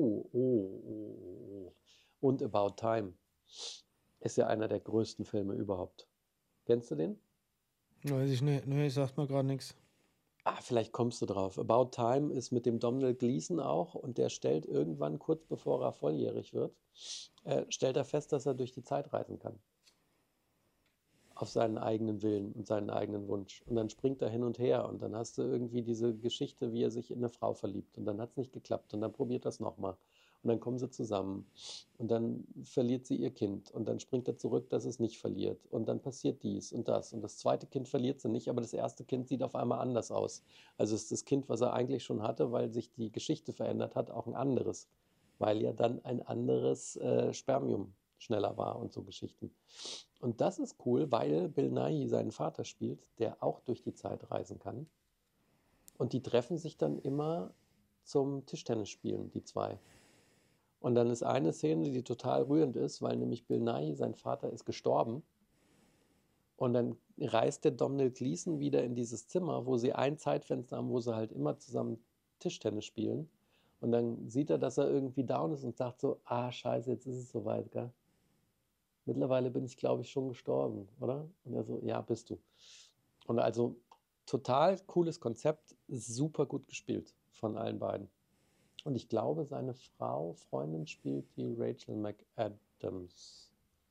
Und About Time ist ja einer der größten Filme überhaupt. Kennst du den? weiß ich nicht. Nee, sagt mir gerade nichts. Vielleicht kommst du drauf. About Time ist mit dem Domhnall Gleeson auch und der stellt irgendwann, kurz bevor er volljährig wird, stellt er fest, dass er durch die Zeit reisen kann. Auf seinen eigenen Willen und seinen eigenen Wunsch. Und dann springt er hin und her und dann hast du irgendwie diese Geschichte, wie er sich in eine Frau verliebt und dann hat es nicht geklappt und dann probiert er es nochmal. Und dann kommen sie zusammen und dann verliert sie ihr Kind und dann springt er zurück, dass es nicht verliert und dann passiert dies und das und das zweite Kind verliert sie nicht, aber das erste Kind sieht auf einmal anders aus. Also ist das Kind, was er eigentlich schon hatte, weil sich die Geschichte verändert hat, auch ein anderes, weil ja dann ein anderes Spermium schneller war und so Geschichten. Und das ist cool, weil Bill Nighy seinen Vater spielt, der auch durch die Zeit reisen kann. Und die treffen sich dann immer zum Tischtennisspielen, die 2. Und dann ist eine Szene, die total rührend ist, weil nämlich Bill Nighy, sein Vater, ist gestorben. Und dann reist der Domhnall Gleeson wieder in dieses Zimmer, wo sie ein Zeitfenster haben, wo sie halt immer zusammen Tischtennis spielen. Und dann sieht er, dass er irgendwie down ist und sagt so, scheiße, jetzt ist es soweit, gell? Mittlerweile bin ich, glaube ich, schon gestorben, oder? Und er so, ja, bist du. Und also total cooles Konzept, super gut gespielt von allen beiden. Und ich glaube, seine Freundin spielt die Rachel McAdams.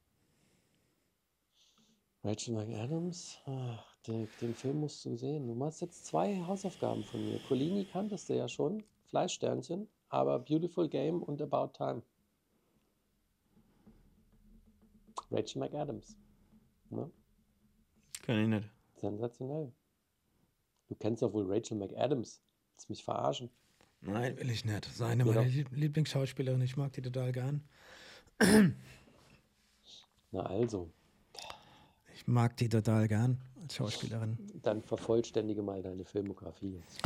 Rachel McAdams? Den Film musst du sehen. Du machst jetzt 2 Hausaufgaben von mir. Collini kanntest du ja schon, Fleischsternchen, aber Beautiful Game und About Time. Rachel McAdams. Ne? Kann ich nicht. Sensationell. Du kennst doch wohl Rachel McAdams. Willst du mich verarschen? Nein, will ich nicht. Seine Ja, meine doch. Lieblingsschauspielerin. Ich mag die total gern. Na also, Ich mag die total gern als Schauspielerin. dann vervollständige mal deine Filmografie jetzt.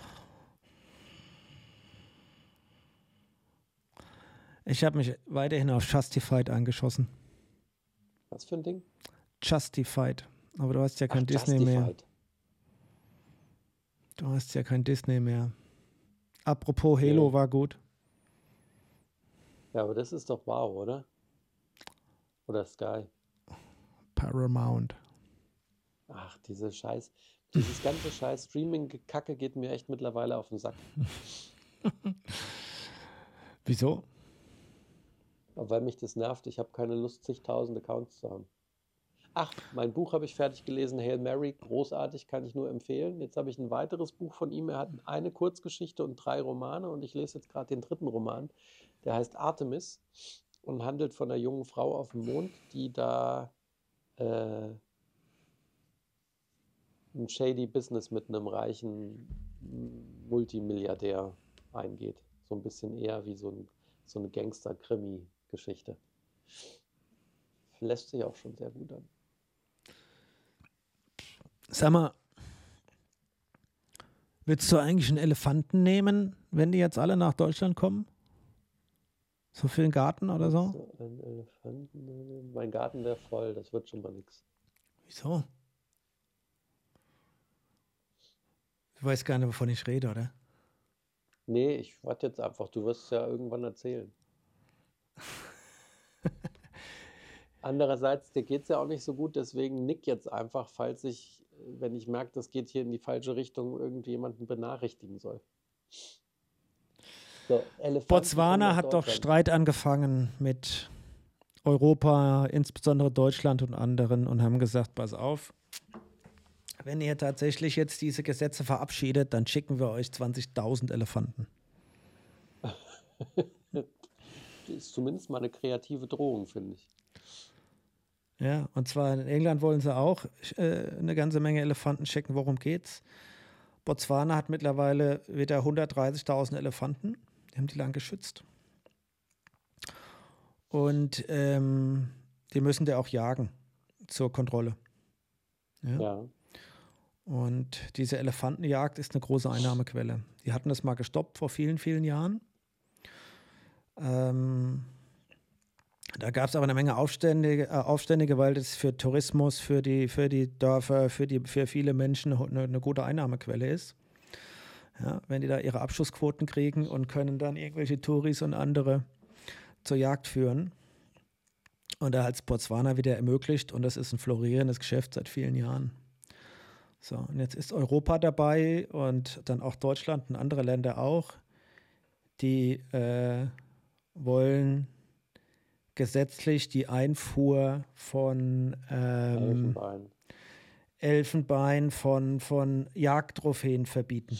Ich habe mich weiterhin auf Justified angeschossen. Was für ein Ding? Justified. Aber du hast ja kein Disney mehr. Justified. Du hast ja kein Disney mehr. Apropos, Halo Nee. war gut. Ja, aber das ist doch wow, oder? Oder Sky. Paramount. Ach, dieses ganze Scheiß Streaming-Kacke geht mir echt mittlerweile auf den Sack. Wieso? Weil mich das nervt. Ich habe keine Lust, zigtausend Accounts zu haben. Ach, mein Buch habe ich fertig gelesen, Hail Mary, großartig, kann ich nur empfehlen. Jetzt habe ich ein weiteres Buch von ihm. Er hat eine Kurzgeschichte und 3 Romane und ich lese jetzt gerade den 3. Roman. Der heißt Artemis und handelt von einer jungen Frau auf dem Mond, die da ein shady Business mit einem reichen Multimilliardär eingeht. So ein bisschen eher wie so eine Gangster-Krimi-Geschichte. Lässt sich auch schon sehr gut an. Sag mal, willst du eigentlich einen Elefanten nehmen, wenn die jetzt alle nach Deutschland kommen? So für den Garten oder so? Ein Elefanten? Mein Garten wäre voll, das wird schon mal nichts. Wieso? Du weißt gar nicht, wovon ich rede, oder? Nee, ich warte jetzt einfach. Du wirst es ja irgendwann erzählen. Andererseits, dir geht es ja auch nicht so gut, deswegen nick jetzt einfach, wenn ich merke, das geht hier in die falsche Richtung, irgendjemanden benachrichtigen soll. So, Elefanten Botswana nach hat doch Deutschland. Streit angefangen mit Europa, insbesondere Deutschland und anderen, und haben gesagt, pass auf, wenn ihr tatsächlich jetzt diese Gesetze verabschiedet, dann schicken wir euch 20.000 Elefanten. Das ist zumindest mal eine kreative Drohung, finde ich. Ja, und zwar in England wollen sie auch eine ganze Menge Elefanten schicken. Worum geht's? Botswana hat mittlerweile wieder 130.000 Elefanten. Die haben die lang geschützt. Und die müssen die auch jagen zur Kontrolle. Ja. Und diese Elefantenjagd ist eine große Einnahmequelle. Die hatten das mal gestoppt vor vielen, vielen Jahren. Da gab es aber eine Menge Aufständige, weil das für Tourismus, für die Dörfer, für viele Menschen eine gute Einnahmequelle ist. Ja, wenn die da ihre Abschussquoten kriegen und können dann irgendwelche Touris und andere zur Jagd führen. Und da hat es Botswana wieder ermöglicht und das ist ein florierendes Geschäft seit vielen Jahren. So, und jetzt ist Europa dabei und dann auch Deutschland und andere Länder auch, die wollen gesetzlich die Einfuhr von Elfenbein von Jagdtrophäen verbieten.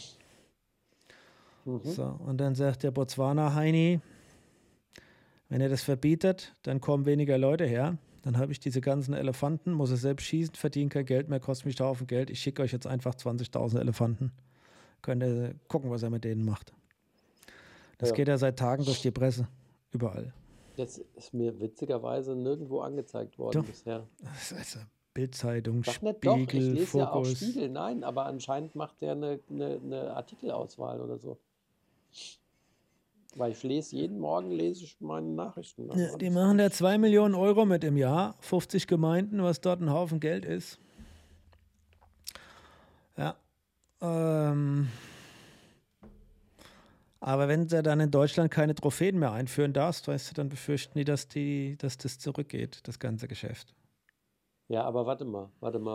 So, und dann sagt der Botswana-Heini, wenn ihr das verbietet, dann kommen weniger Leute her. Dann habe ich diese ganzen Elefanten, muss es selbst schießen, verdiene kein Geld mehr, kostet mich da Haufen Geld. Ich schicke euch jetzt einfach 20.000 Elefanten. Könnt ihr gucken, was er mit denen macht. Das geht ja seit Tagen durch die Presse. Überall. Das ist mir witzigerweise nirgendwo angezeigt worden bisher. Das ist also Bild-Zeitung, Sag nicht Spiegel, doch, ich lese ja auch Fokus. Spiegel, nein, aber anscheinend macht der eine Artikelauswahl oder so. Weil jeden Morgen lese ich meine Nachrichten. Ja, die machen da 2 Millionen Euro mit im Jahr, 50 Gemeinden, was dort ein Haufen Geld ist. Ja. Aber wenn du dann in Deutschland keine Trophäen mehr einführen darfst, weißt du, dann befürchten die, dass das zurückgeht, das ganze Geschäft. Ja, aber warte mal.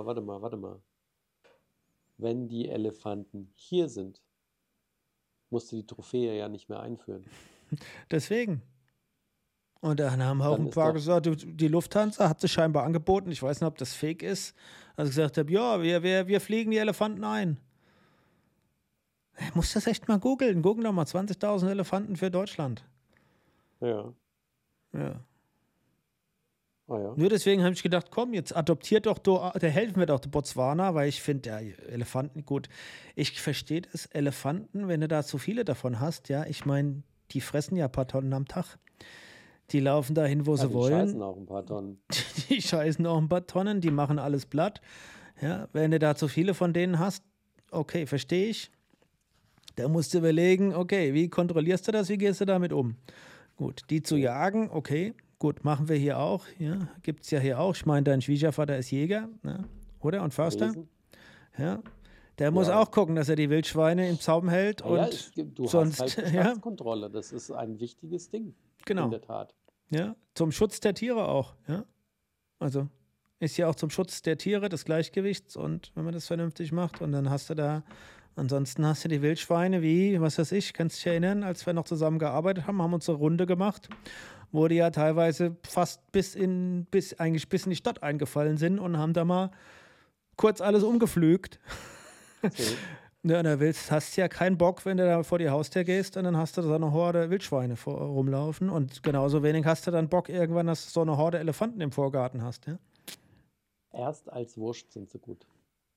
Wenn die Elefanten hier sind, musst du die Trophäe ja nicht mehr einführen. Deswegen. Und dann haben auch Dann ein ist paar doch- gesagt, die Lufthansa hat sich scheinbar angeboten, ich weiß nicht, ob das fake ist, also gesagt habe, ja, wir fliegen die Elefanten ein. Ich muss das echt mal googeln. Google doch mal 20.000 Elefanten für Deutschland. Ja. Ja. Ah ja. Nur deswegen habe ich gedacht, komm, jetzt adoptiert doch, da helfen wir doch Botswana, weil ich finde, ja, Elefanten, gut, ich verstehe das, Elefanten, wenn du da zu viele davon hast, ja, ich meine, die fressen ja ein paar Tonnen am Tag. Die laufen dahin, wo sie Die wollen. scheißen auch ein paar Tonnen. Die scheißen auch ein paar Tonnen, die machen alles platt. Ja, wenn du da zu viele von denen hast, okay, verstehe ich. Da musst du überlegen, okay, wie kontrollierst du das, wie gehst du damit um? Gut, die zu jagen, okay, gut, machen wir hier auch. Ja, gibt es ja hier auch. Ich meine, dein Schwiegervater ist Jäger, ne? Oder? Und Förster. Wesen. Ja. Der muss Ja. auch gucken, dass er die Wildschweine im Zaum hält. Ah ja, Und du sonst, hast halt ja, Bestandskontrolle. Das ist ein wichtiges Ding. Genau. In der Tat. ja, zum Schutz der Tiere auch. Ja. Also, ist ja auch zum Schutz der Tiere, des Gleichgewichts und wenn man das vernünftig macht und dann hast du da, ansonsten hast du die Wildschweine wie, was weiß ich, kannst dich erinnern, als wir noch zusammen gearbeitet haben, haben uns eine Runde gemacht, wo die ja teilweise fast bis in die Stadt eingefallen sind und haben da mal kurz alles umgepflügt. So. Ja, da hast du ja keinen Bock, wenn du da vor die Haustür gehst und dann hast du da so eine Horde Wildschweine rumlaufen und genauso wenig hast du dann Bock irgendwann, dass du so eine Horde Elefanten im Vorgarten hast, ja? Erst als Wurst sind sie gut.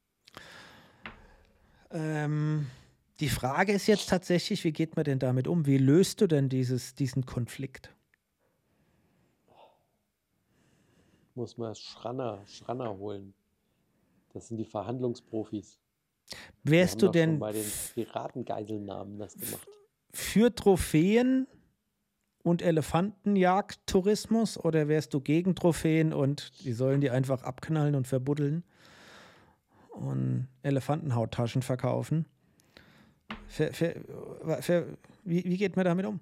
Die Frage ist jetzt tatsächlich, wie geht man denn damit um? Wie löst du denn diesen Konflikt? Muss man Schranner holen. Das sind die Verhandlungsprofis. Die Wärst haben du doch schon denn bei den Piratengeiselnamen das gemacht. für Trophäen und Elefantenjagdtourismus oder wärst du gegen Trophäen und die sollen die einfach abknallen und verbuddeln und Elefantenhauttaschen verkaufen? Wie geht man damit um?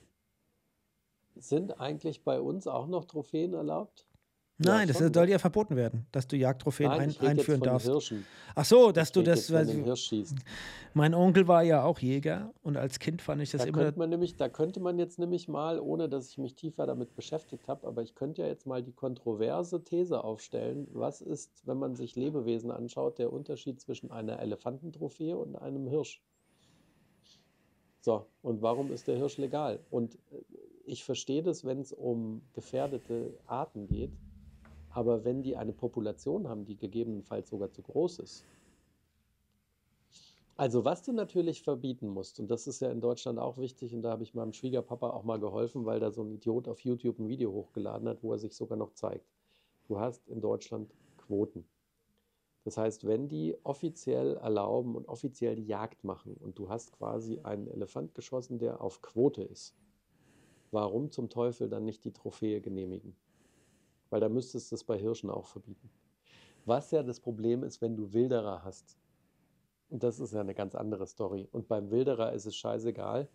Sind eigentlich bei uns auch noch Trophäen erlaubt? Nein, Ja, das schon, soll ne? ja verboten werden, dass du Jagdtrophäen Nein, ich rede jetzt einführen von darfst. Hirschen. Ach so, dass Ich du rede das. jetzt, wenn du einen Hirsch schießt. Mein Onkel war ja auch Jäger und als Kind fand ich das immer. Da könnte man jetzt nämlich mal, ohne dass ich mich tiefer damit beschäftigt habe, aber ich könnte ja jetzt mal die kontroverse These aufstellen. Was ist, wenn man sich Lebewesen anschaut, der Unterschied zwischen einer Elefantentrophäe und einem Hirsch? So, und warum ist der Hirsch legal? Und ich verstehe das, wenn es um gefährdete Arten geht, aber wenn die eine Population haben, die gegebenenfalls sogar zu groß ist. Also was du natürlich verbieten musst, und das ist ja in Deutschland auch wichtig, und da habe ich meinem Schwiegerpapa auch mal geholfen, weil da so ein Idiot auf YouTube ein Video hochgeladen hat, wo er sich sogar noch zeigt. Du hast in Deutschland Quoten. Das heißt, wenn die offiziell erlauben und offiziell die Jagd machen und du hast quasi einen Elefant geschossen, der auf Quote ist, warum zum Teufel dann nicht die Trophäe genehmigen? Weil da müsstest du es bei Hirschen auch verbieten. Was ja das Problem ist, wenn du Wilderer hast. Und das ist ja eine ganz andere Story. Und beim Wilderer ist es scheißegal,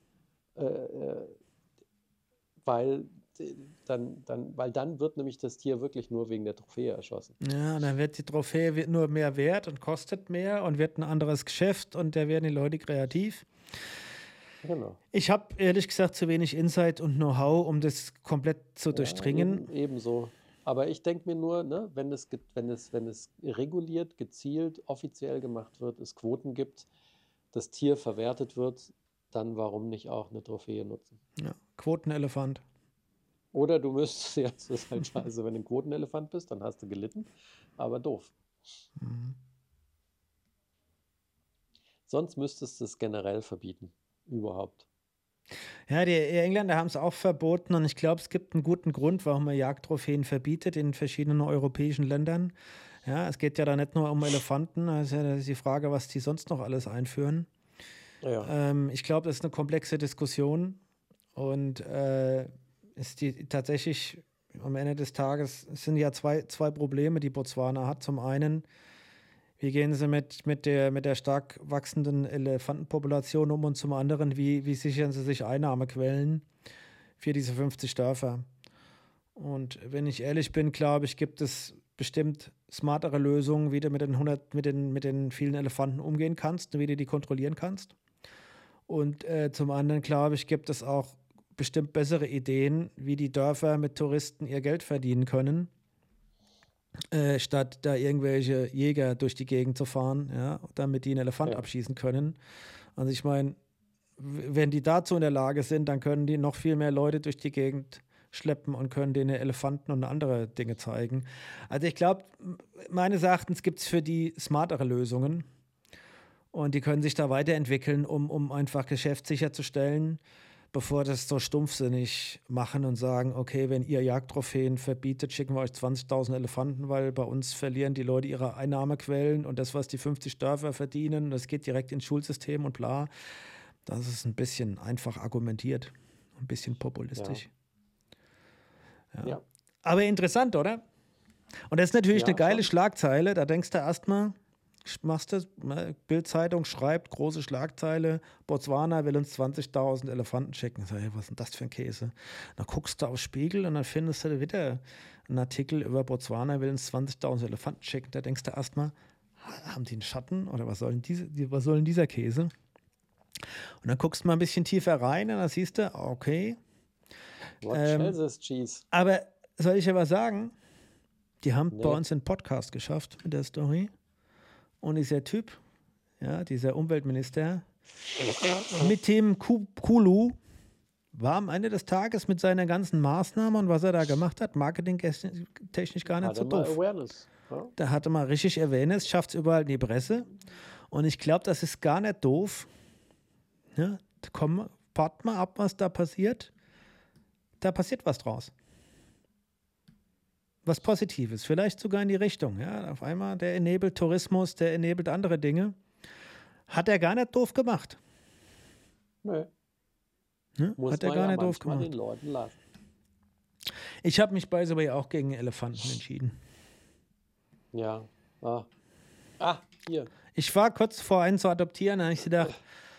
weil dann wird nämlich das Tier wirklich nur wegen der Trophäe erschossen. Ja, und dann wird die Trophäe nur mehr wert und kostet mehr und wird ein anderes Geschäft und da werden die Leute kreativ. Genau. Ich habe ehrlich gesagt zu wenig Insight und Know-how, um das komplett zu durchdringen. Ebenso. Aber ich denke mir nur, ne, wenn es reguliert, gezielt, offiziell gemacht wird, es Quoten gibt, das Tier verwertet wird, dann warum nicht auch eine Trophäe nutzen? Ja, Quotenelefant. Oder du müsstest, ja, das ist halt scheiße, wenn du ein Quotenelefant bist, dann hast du gelitten, aber doof. Mhm. Sonst müsstest du es generell verbieten, überhaupt. Ja, die Engländer haben es auch verboten und ich glaube, es gibt einen guten Grund, warum man Jagdtrophäen verbietet in verschiedenen europäischen Ländern. Ja, es geht ja da nicht nur um Elefanten, also das ist die Frage, was die sonst noch alles einführen. Ja. Ich glaube, das ist eine komplexe Diskussion und ist die tatsächlich am Ende des Tages sind ja zwei Probleme, die Botswana hat. Zum einen, wie gehen sie mit der stark wachsenden Elefantenpopulation um und zum anderen, wie sichern sie sich Einnahmequellen für diese 50 Dörfer? Und wenn ich ehrlich bin, glaube ich, gibt es bestimmt smartere Lösungen, wie du mit den vielen Elefanten umgehen kannst und wie du die kontrollieren kannst. Und zum anderen, glaube ich, gibt es auch bestimmt bessere Ideen, wie die Dörfer mit Touristen ihr Geld verdienen können, statt da irgendwelche Jäger durch die Gegend zu fahren, ja, damit die einen Elefant abschießen können. Also ich meine, wenn die dazu in der Lage sind, dann können die noch viel mehr Leute durch die Gegend schleppen und können denen Elefanten und andere Dinge zeigen. Also ich glaube, meines Erachtens gibt es für die smartere Lösungen und die können sich da weiterentwickeln, um einfach Geschäft sicherzustellen, bevor das so stumpfsinnig machen und sagen, okay, wenn ihr Jagdtrophäen verbietet, schicken wir euch 20.000 Elefanten, weil bei uns verlieren die Leute ihre Einnahmequellen und das, was die 50 Dörfer verdienen, das geht direkt ins Schulsystem und bla. Das ist ein bisschen einfach argumentiert, ein bisschen populistisch. Ja. Aber interessant, oder? Und das ist natürlich eine geile Schlagzeile, da denkst du erstmal, machst du, Bild-Zeitung schreibt, große Schlagzeile, Botswana will uns 20.000 Elefanten schicken. Ich sag, hey, was ist denn das für ein Käse? Dann guckst du auf Spiegel und dann findest du wieder einen Artikel über Botswana will uns 20.000 Elefanten schicken. Da denkst du erstmal, haben die einen Schatten oder was soll denn dieser Käse? Und dann guckst du mal ein bisschen tiefer rein und dann siehst du, okay. What shall this cheese? Aber soll ich aber sagen, die haben Nee. bei uns einen Podcast geschafft mit der Story. Und dieser Typ, ja, dieser Umweltminister, mit dem Kulu, war am Ende des Tages mit seiner ganzen Maßnahme und was er da gemacht hat, marketingtechnisch gar nicht Hatte so mal doof. Awareness. Ja? Da hatte man richtig Awareness, schafft es überall in die Presse. Und ich glaube, das ist gar nicht doof. Ja, wart mal ab, was da passiert. Da passiert was draus. Was Positives, vielleicht sogar in die Richtung. Ja, auf einmal, der enabelt Tourismus, der enabelt andere Dinge. Hat er gar nicht doof gemacht. Nö. Ne? Muss Hat er man gar ja nicht doof manchmal gemacht. den Leuten lassen. Ich habe mich by the way auch gegen Elefanten entschieden. Ja. Hier. Ich war kurz vor, einen zu adoptieren, da habe ich gedacht,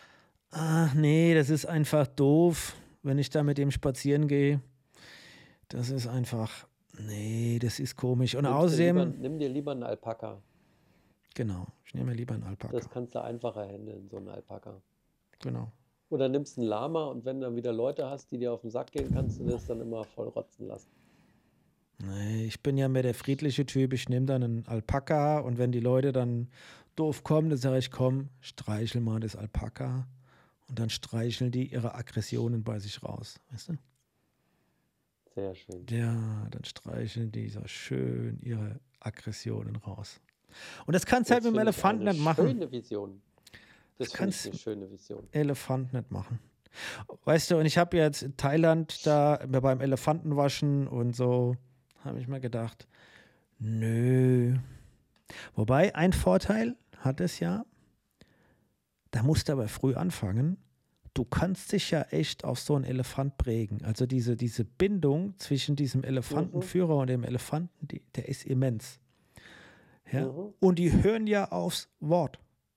nee, das ist einfach doof, wenn ich da mit dem spazieren gehe. Das ist einfach, nee, das ist komisch. Und außerdem, Nimm dir lieber einen Alpaka. genau, ich nehme mir lieber einen Alpaka. Das kannst du einfacher handeln, so einen Alpaka. Genau. Oder nimmst einen Lama und wenn du dann wieder Leute hast, die dir auf den Sack gehen, kannst du das dann immer voll rotzen lassen. Nee, ich bin ja mehr der friedliche Typ. Ich nehme dann einen Alpaka und wenn die Leute dann doof kommen, dann sage ich, komm, streichel mal das Alpaka. Und dann streicheln die ihre Aggressionen bei sich raus. Weißt du? Sehr schön. Ja, dann streicheln die so schön ihre Aggressionen raus. Und das kannst du halt mit dem finde ich Elefanten eine nicht machen. Schöne Vision. Das finde kannst ich eine schöne Vision. Elefant nicht machen. Weißt du, und ich habe jetzt in Thailand da beim Elefantenwaschen und so, habe ich mir gedacht, nö. Wobei, ein Vorteil hat es ja, da musst du aber früh anfangen. Du kannst dich ja echt auf so einen Elefant prägen. Also diese Bindung zwischen diesem Elefantenführer und dem Elefanten, der ist immens. Ja? Und die hören ja aufs Wort.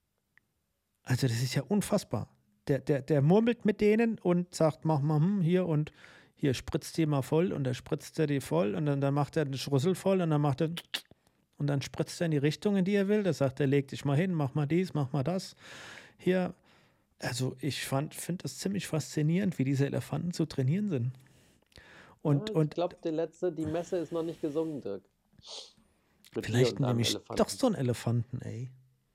Also das ist ja unfassbar. Der murmelt mit denen und sagt, mach mal hier und hier spritzt die mal voll und da spritzt er die voll und dann macht er den Schlüssel voll und dann macht er und dann spritzt er in die Richtung, in die er will. Da sagt er, leg dich mal hin, mach mal dies, mach mal das. Hier, also ich finde es ziemlich faszinierend, wie diese Elefanten zu trainieren sind. Und Ich glaube, die Messe ist noch nicht gesungen, Dirk. Mit dir vielleicht und deinem nehme ich Elefanten. doch so einen Elefanten, ey.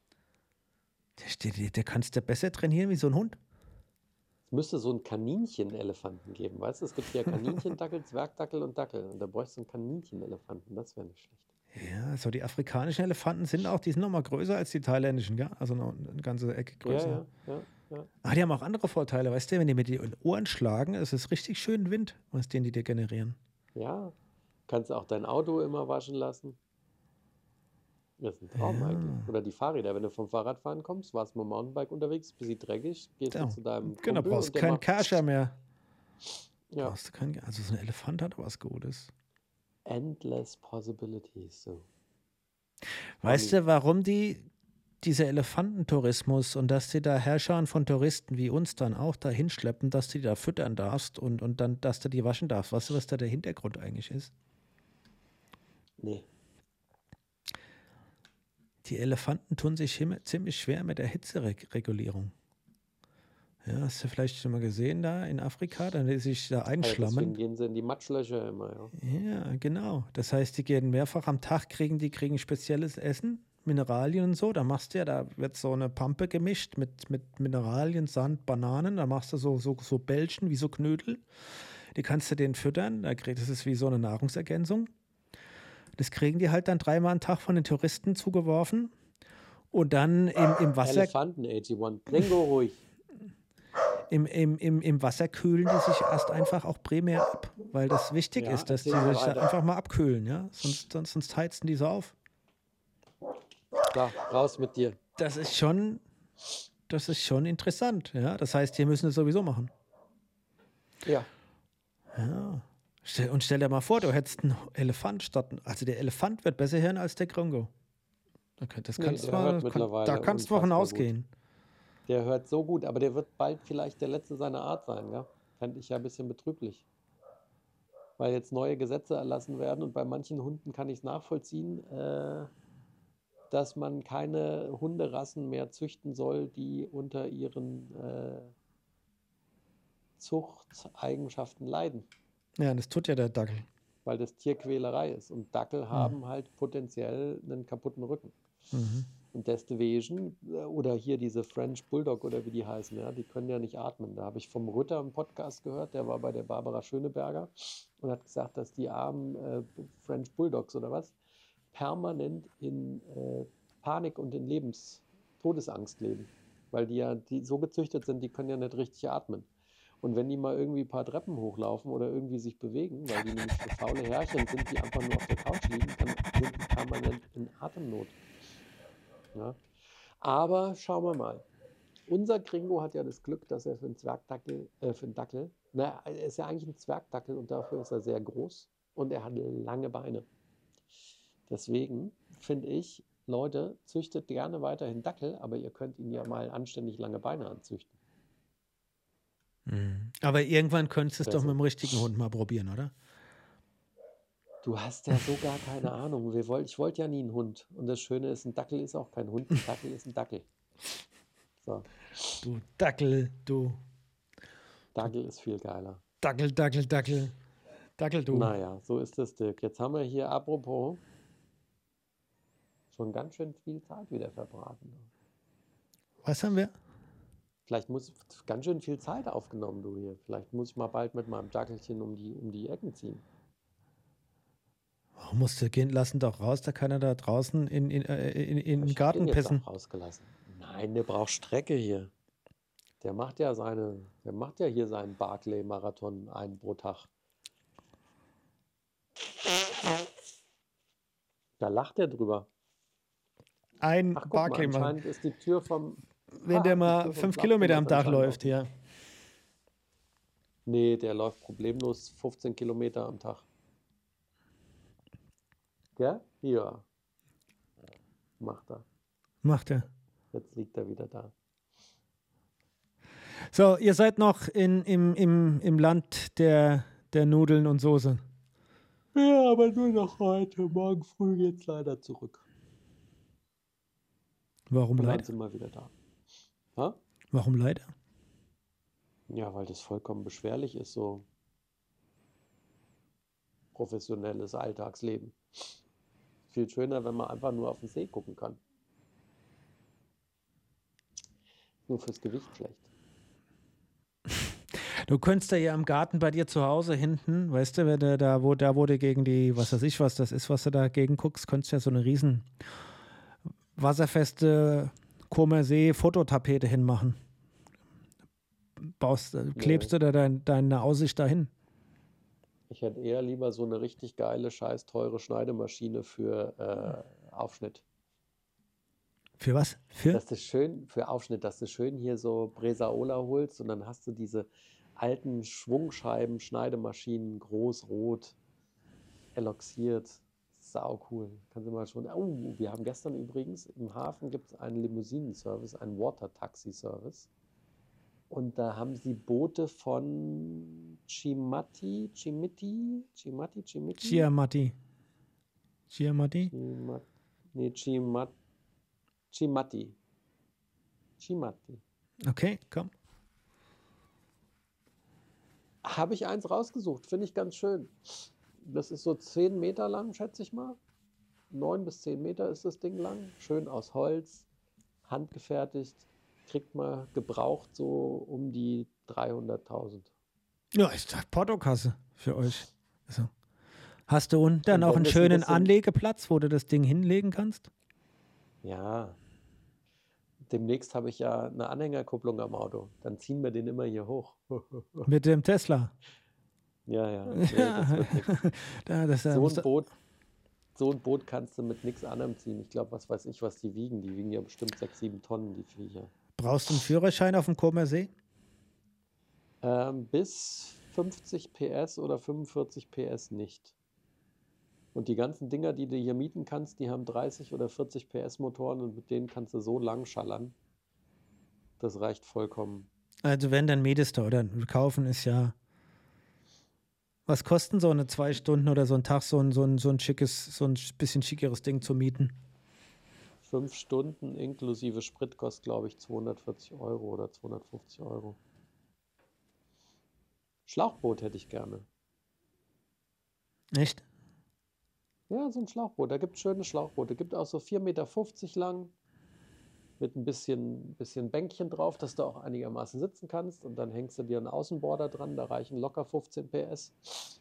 Der kannst du besser trainieren wie so ein Hund. Es müsste so einen Kaninchen-Elefanten geben, weißt du? Es gibt ja Kaninchen-Dackel, Zwergdackel und Dackel. Und da bräuchst du einen Kaninchen-Elefanten, das wäre nicht schlecht. Ja, so die afrikanischen Elefanten die sind noch mal größer als die thailändischen, gell? Also noch eine ganze Ecke größer. Ja. Aber die haben auch andere Vorteile, weißt du, wenn die mit den Ohren schlagen, es ist richtig schön Wind, was den die dir generieren. Ja, kannst auch dein Auto immer waschen lassen. Das ist ein Traum eigentlich. Oder die Fahrräder, wenn du vom Fahrradfahren kommst, warst mit dem Mountainbike unterwegs, bisschen dreckig, gehst du zu deinem Kumpel Genau, brauchst und der keinen macht- Kerscher mehr. Ja, Also so ein Elefant hat was Gutes. endless possibilities. So. Weißt du, warum dieser Elefantentourismus und dass die da Herrscher von Touristen wie uns dann auch da hinschleppen, dass du die da füttern darfst und dann, dass du die waschen darfst? Weißt du, was da der Hintergrund eigentlich ist? Nee. Die Elefanten tun sich ziemlich schwer mit der Hitzeregulierung. Ja, hast du vielleicht schon mal gesehen da in Afrika, dann die sich da Deswegen einschlammen. gehen sie in die Matschlöcher immer, ja. Ja, genau. Das heißt, die gehen mehrfach am Tag, kriegen spezielles Essen, Mineralien und so. Da wird so eine Pampe gemischt mit Mineralien, Sand, Bananen. Da machst du so Bällchen wie so Knödel. Die kannst du denen füttern. Das ist wie so eine Nahrungsergänzung. Das kriegen die halt dann 3-mal am Tag von den Touristen zugeworfen. Und dann im Wasser. Elefanten 81, Gringo ruhig. Im Wasser kühlen die sich erst einfach auch primär ab, weil das wichtig Ja, ist, dass die erzähl sich da weiter. einfach mal abkühlen, ja? Sonst heizen die so auf. Da, raus mit dir. Das ist schon interessant, ja? Das heißt, die müssen es sowieso machen. Ja. Stell dir mal vor, du hättest einen Elefant also der Elefant wird besser hören als der Gringo. Okay, das Nee, kannst der du hört da mittlerweile kannst du davon unfassbar gut. ausgehen. Der hört so gut, aber der wird bald vielleicht der Letzte seiner Art sein, ja? Fände ich ja ein bisschen betrüblich. Weil jetzt neue Gesetze erlassen werden und bei manchen Hunden kann ich es nachvollziehen, dass man keine Hunderassen mehr züchten soll, die unter ihren Zuchteigenschaften leiden, Ja, das tut ja der Dackel. weil das Tierquälerei ist. Und Dackel haben halt potenziell einen kaputten Rücken. Mhm. Und deswegen, oder hier diese French Bulldog oder wie die heißen, ja, die können ja nicht atmen. Da habe ich vom Rütter einen Podcast gehört, der war bei der Barbara Schöneberger und hat gesagt, dass die armen French Bulldogs oder was permanent in Panik und in Todesangst leben. Weil die so gezüchtet sind, die können ja nicht richtig atmen. Und wenn die mal irgendwie ein paar Treppen hochlaufen oder irgendwie sich bewegen, weil die nämlich für faule Herrchen sind, die einfach nur auf der Couch liegen, dann sind die permanent in Atemnot. Ja. Aber schauen wir mal. Unser Gringo hat ja das Glück, dass er für einen Dackel, na, er ist ja eigentlich ein Zwergdackel und dafür ist er sehr groß und er hat lange Beine. Deswegen finde ich, Leute, züchtet gerne weiterhin Dackel, aber ihr könnt ihn ja mal anständig lange Beine anzüchten. Aber irgendwann könntest du es doch Besser. mit dem richtigen Hund mal probieren, oder? Du hast ja so gar keine Ahnung. Ich wollte ja nie einen Hund. Und das Schöne ist, ein Dackel ist auch kein Hund, ein Dackel ist ein Dackel. So, Du Dackel, du Dackel ist viel geiler. Dackel, Dackel, Dackel. Dackel, du. Naja, so ist es, Dirk. Jetzt haben wir hier, apropos, schon ganz schön viel Zeit wieder verbraten. Was haben wir? Vielleicht muss ganz schön viel Zeit aufgenommen, du hier. Vielleicht muss ich mal bald mit meinem Dackelchen um die Ecken ziehen. Warum musst du gehen lassen doch raus? Da kann er da draußen in den Ich hab Garten den jetzt pissen. auch rausgelassen. Nein, der braucht Strecke hier. Der macht ja hier seinen Barclay-Marathon einen pro Tag. Da lacht er drüber. Ein Ach, guck mal, Barclay machen. anscheinend ist die Tür vom... Wenn der die mal Tür vom 5 Kilometer am Schlafzimmer ist Tag anscheinend läuft, offen. ja. Nee, der läuft problemlos 15 Kilometer am Tag. Gell? Ja. Macht er. Macht er. Jetzt liegt er wieder da. So, ihr seid noch im Land der Nudeln und Soße. Ja, aber nur noch heute. Morgen früh geht's leider zurück. Warum Und dann leider? sind wir wieder da. Ha? Warum leider? Ja, weil das vollkommen beschwerlich ist, so professionelles Alltagsleben. Viel schöner, wenn man einfach nur auf den See gucken kann. Nur fürs Gewicht schlecht. Du könntest da ja im Garten bei dir zu Hause hinten, weißt du, wenn du wo du gegen die, was weiß ich, was das ist, was du dagegen guckst, könntest ja so eine riesen wasserfeste Comer See Fototapete hinmachen. Klebst du da deine Aussicht dahin? Ich hätte eher lieber so eine richtig geile, scheiß teure Schneidemaschine für Aufschnitt. Für was? Für? Dass du schön, für Aufschnitt, dass du schön hier so Bresaola holst und dann hast du diese alten Schwungscheiben, Schneidemaschinen, groß, rot, eloxiert. Sau cool. Kannst du mal schon. Oh, wir haben gestern übrigens im Hafen gibt es einen Limousinen-Service, einen Water-Taxi-Service. Und da haben sie Boote von Cimatti. Chiamati. Nee, Cimatti. Okay, komm. Habe ich eins rausgesucht, finde ich ganz schön. Das ist so 10 Meter lang, schätze ich mal. 9 bis 10 Meter ist das Ding lang. Schön aus Holz, handgefertigt. Kriegt man gebraucht so um die 300.000. Ja, ist doch Portokasse für euch. Also, hast du unten dann Und auch wenn einen das ein schönen bisschen- Anlegeplatz, wo du das Ding hinlegen kannst? Ja. Demnächst habe ich ja eine Anhängerkupplung am Auto. Dann ziehen wir den immer hier hoch. Mit dem Tesla. Ja. Nee, das wird nix. So ein Boot kannst du mit nichts anderem ziehen. Ich glaube, was weiß ich, was die wiegen. Die wiegen ja bestimmt 6, 7 Tonnen, die Viecher. Brauchst du einen Führerschein auf dem Comer See? Bis 50 PS oder 45 PS nicht. Und die ganzen Dinger, die du hier mieten kannst, die haben 30 oder 40 PS Motoren und mit denen kannst du so lang schallern. Das reicht vollkommen. Also wenn, dann mietest du oder kaufen ist ja. Was kosten so eine 2 Stunden oder so ein Tag, so ein schickes, so ein bisschen schickeres Ding zu mieten? 5 Stunden inklusive Sprit kostet, glaube ich, 240 Euro oder 250 Euro. Schlauchboot hätte ich gerne. Echt? Ja, so ein Schlauchboot. Da gibt es schöne Schlauchboote. Gibt auch so 4,50 Meter lang mit ein bisschen Bänkchen drauf, dass du auch einigermaßen sitzen kannst. Und dann hängst du dir einen Außenborder dran. Da reichen locker 15 PS.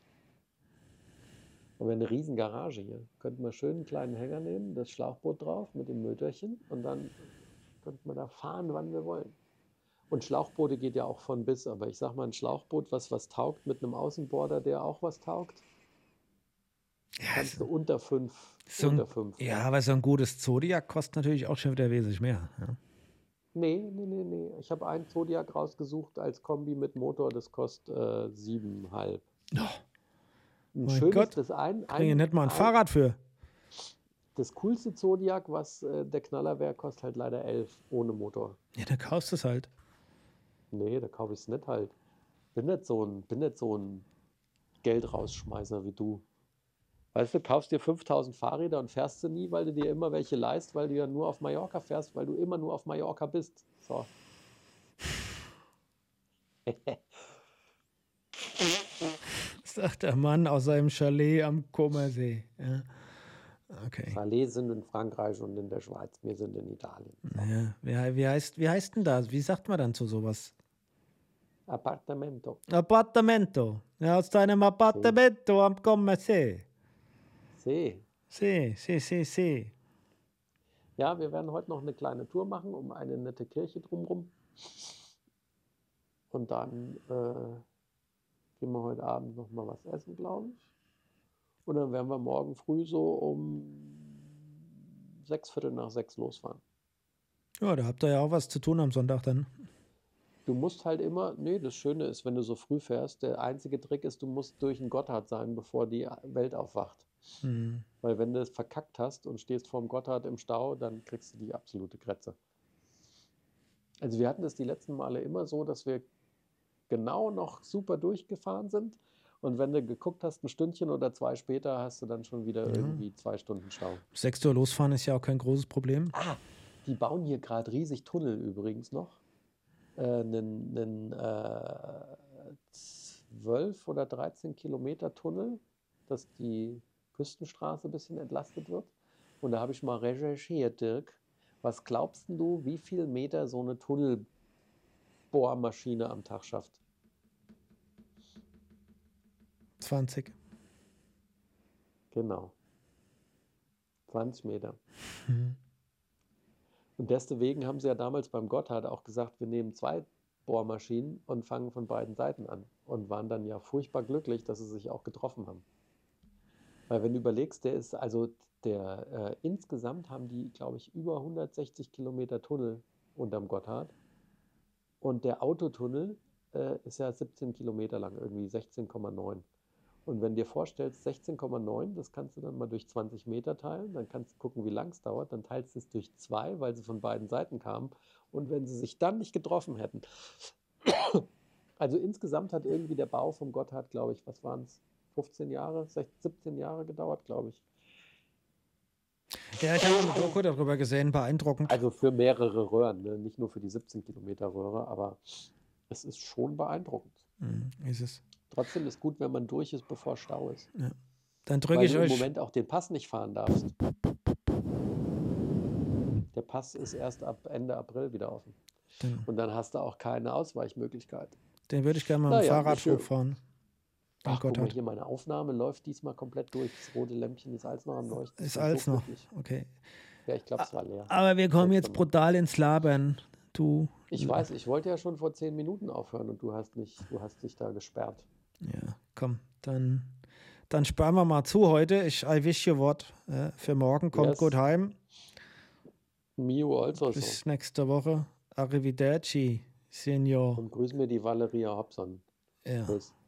Und wir haben eine riesen Garage hier. Könnten wir schön einen kleinen Hänger nehmen, das Schlauchboot drauf mit dem Motorchen. Und dann könnten wir da fahren, wann wir wollen. Und Schlauchboote geht ja auch von bis. Aber ich sag mal, ein Schlauchboot, was taugt, mit einem Außenborder, der auch was taugt, kannst du unter 5. Ja, aber so ein gutes Zodiac kostet natürlich auch schon wieder wesentlich mehr. Ja. Nee. Ich habe einen Zodiac rausgesucht als Kombi mit Motor, das kostet 7,5. Oh, Ein mein schönes, Gott, das kriege nicht mal ein Fahrrad für. Das coolste Zodiac, was der Knaller wäre, kostet halt leider 11 ohne Motor. Ja, dann kaufst du es halt. Nee, da kaufe ich es nicht halt. Bin nicht so ein Geldrausschmeißer wie du. Weißt du, kaufst dir 5000 Fahrräder und fährst sie nie, weil du dir immer welche leist, weil du ja nur auf Mallorca fährst, weil du immer nur auf Mallorca bist. So. Sagt der Mann aus seinem Chalet am Comersee. Ja. Okay. Chalets sind in Frankreich und in der Schweiz. Wir sind in Italien. So. Ja, wie heißt denn das? Wie sagt man dann zu sowas? Appartamento. Appartamento. Ja, aus deinem Appartamento am Comersee. See. Ja, wir werden heute noch eine kleine Tour machen um eine nette Kirche drumherum. Und dann gehen wir heute Abend noch mal was essen, glaube ich. Und dann werden wir morgen früh so um 5:45 losfahren. Ja, da habt ihr ja auch was zu tun am Sonntag dann. Du musst halt immer, das Schöne ist, wenn du so früh fährst, der einzige Trick ist, du musst durch den Gotthard sein, bevor die Welt aufwacht. Weil wenn du es verkackt hast und stehst vorm Gotthard im Stau, dann kriegst du die absolute Kretze. Also wir hatten das die letzten Male immer so, dass wir genau noch super durchgefahren sind. Und wenn du geguckt hast, ein Stündchen oder 2 später, hast du dann schon wieder irgendwie 2 Stunden Stau. 6 Uhr losfahren ist ja auch kein großes Problem. Die bauen hier gerade riesig Tunnel übrigens noch. Einen 12 oder 13 Kilometer Tunnel, dass die Küstenstraße ein bisschen entlastet wird. Und da habe ich mal recherchiert, Dirk. Was glaubst du, wie viel Meter so eine Tunnelbohrmaschine am Tag schafft? 20. Genau. 20 Meter. Und deswegen haben sie ja damals beim Gotthard auch gesagt, wir nehmen 2 Bohrmaschinen und fangen von beiden Seiten an. Und waren dann ja furchtbar glücklich, dass sie sich auch getroffen haben. Weil wenn du überlegst, insgesamt haben die, glaube ich, über 160 Kilometer Tunnel unterm Gotthard. Und der Autotunnel ist ja 17 Kilometer lang, irgendwie 16,9. Und wenn du dir vorstellst, 16,9, das kannst du dann mal durch 20 Meter teilen, dann kannst du gucken, wie lang es dauert, dann teilst du es durch 2, weil sie von beiden Seiten kamen. Und wenn sie sich dann nicht getroffen hätten, also insgesamt hat irgendwie der Bau vom Gotthard, glaube ich, was waren es, 15 Jahre, 17 Jahre gedauert, glaube ich. Ja, ich habe eine Doku darüber gesehen, beeindruckend. Also für mehrere Röhren, ne? Nicht nur für die 17 Kilometer Röhre, aber es ist schon beeindruckend. Ist es. Trotzdem ist gut, wenn man durch ist, bevor Stau ist. Ja. Dann drücke Weil ich du im euch. Moment auch den Pass nicht fahren darfst. Der Pass ist erst ab Ende April wieder offen. Und dann hast du auch keine Ausweichmöglichkeit. Den würde ich gerne mal mit dem Fahrrad hochfahren. Ach, guck mal hier, meine Aufnahme läuft diesmal komplett durch. Das rote Lämpchen ist alles noch am Leuchten. Ist alles noch, okay. Ja, ich glaube, es war leer. Aber wir kommen jetzt brutal ins Labern. Ich weiß, ich wollte ja schon vor 10 Minuten aufhören und du hast dich da gesperrt. Ja, komm, dann sparen wir mal zu heute. I wish you what für morgen. Kommt gut heim. Mio also Bis nächste Woche. Arrivederci, Signor. Und grüß mir die Valeria Hobson. Ja. Tschüss.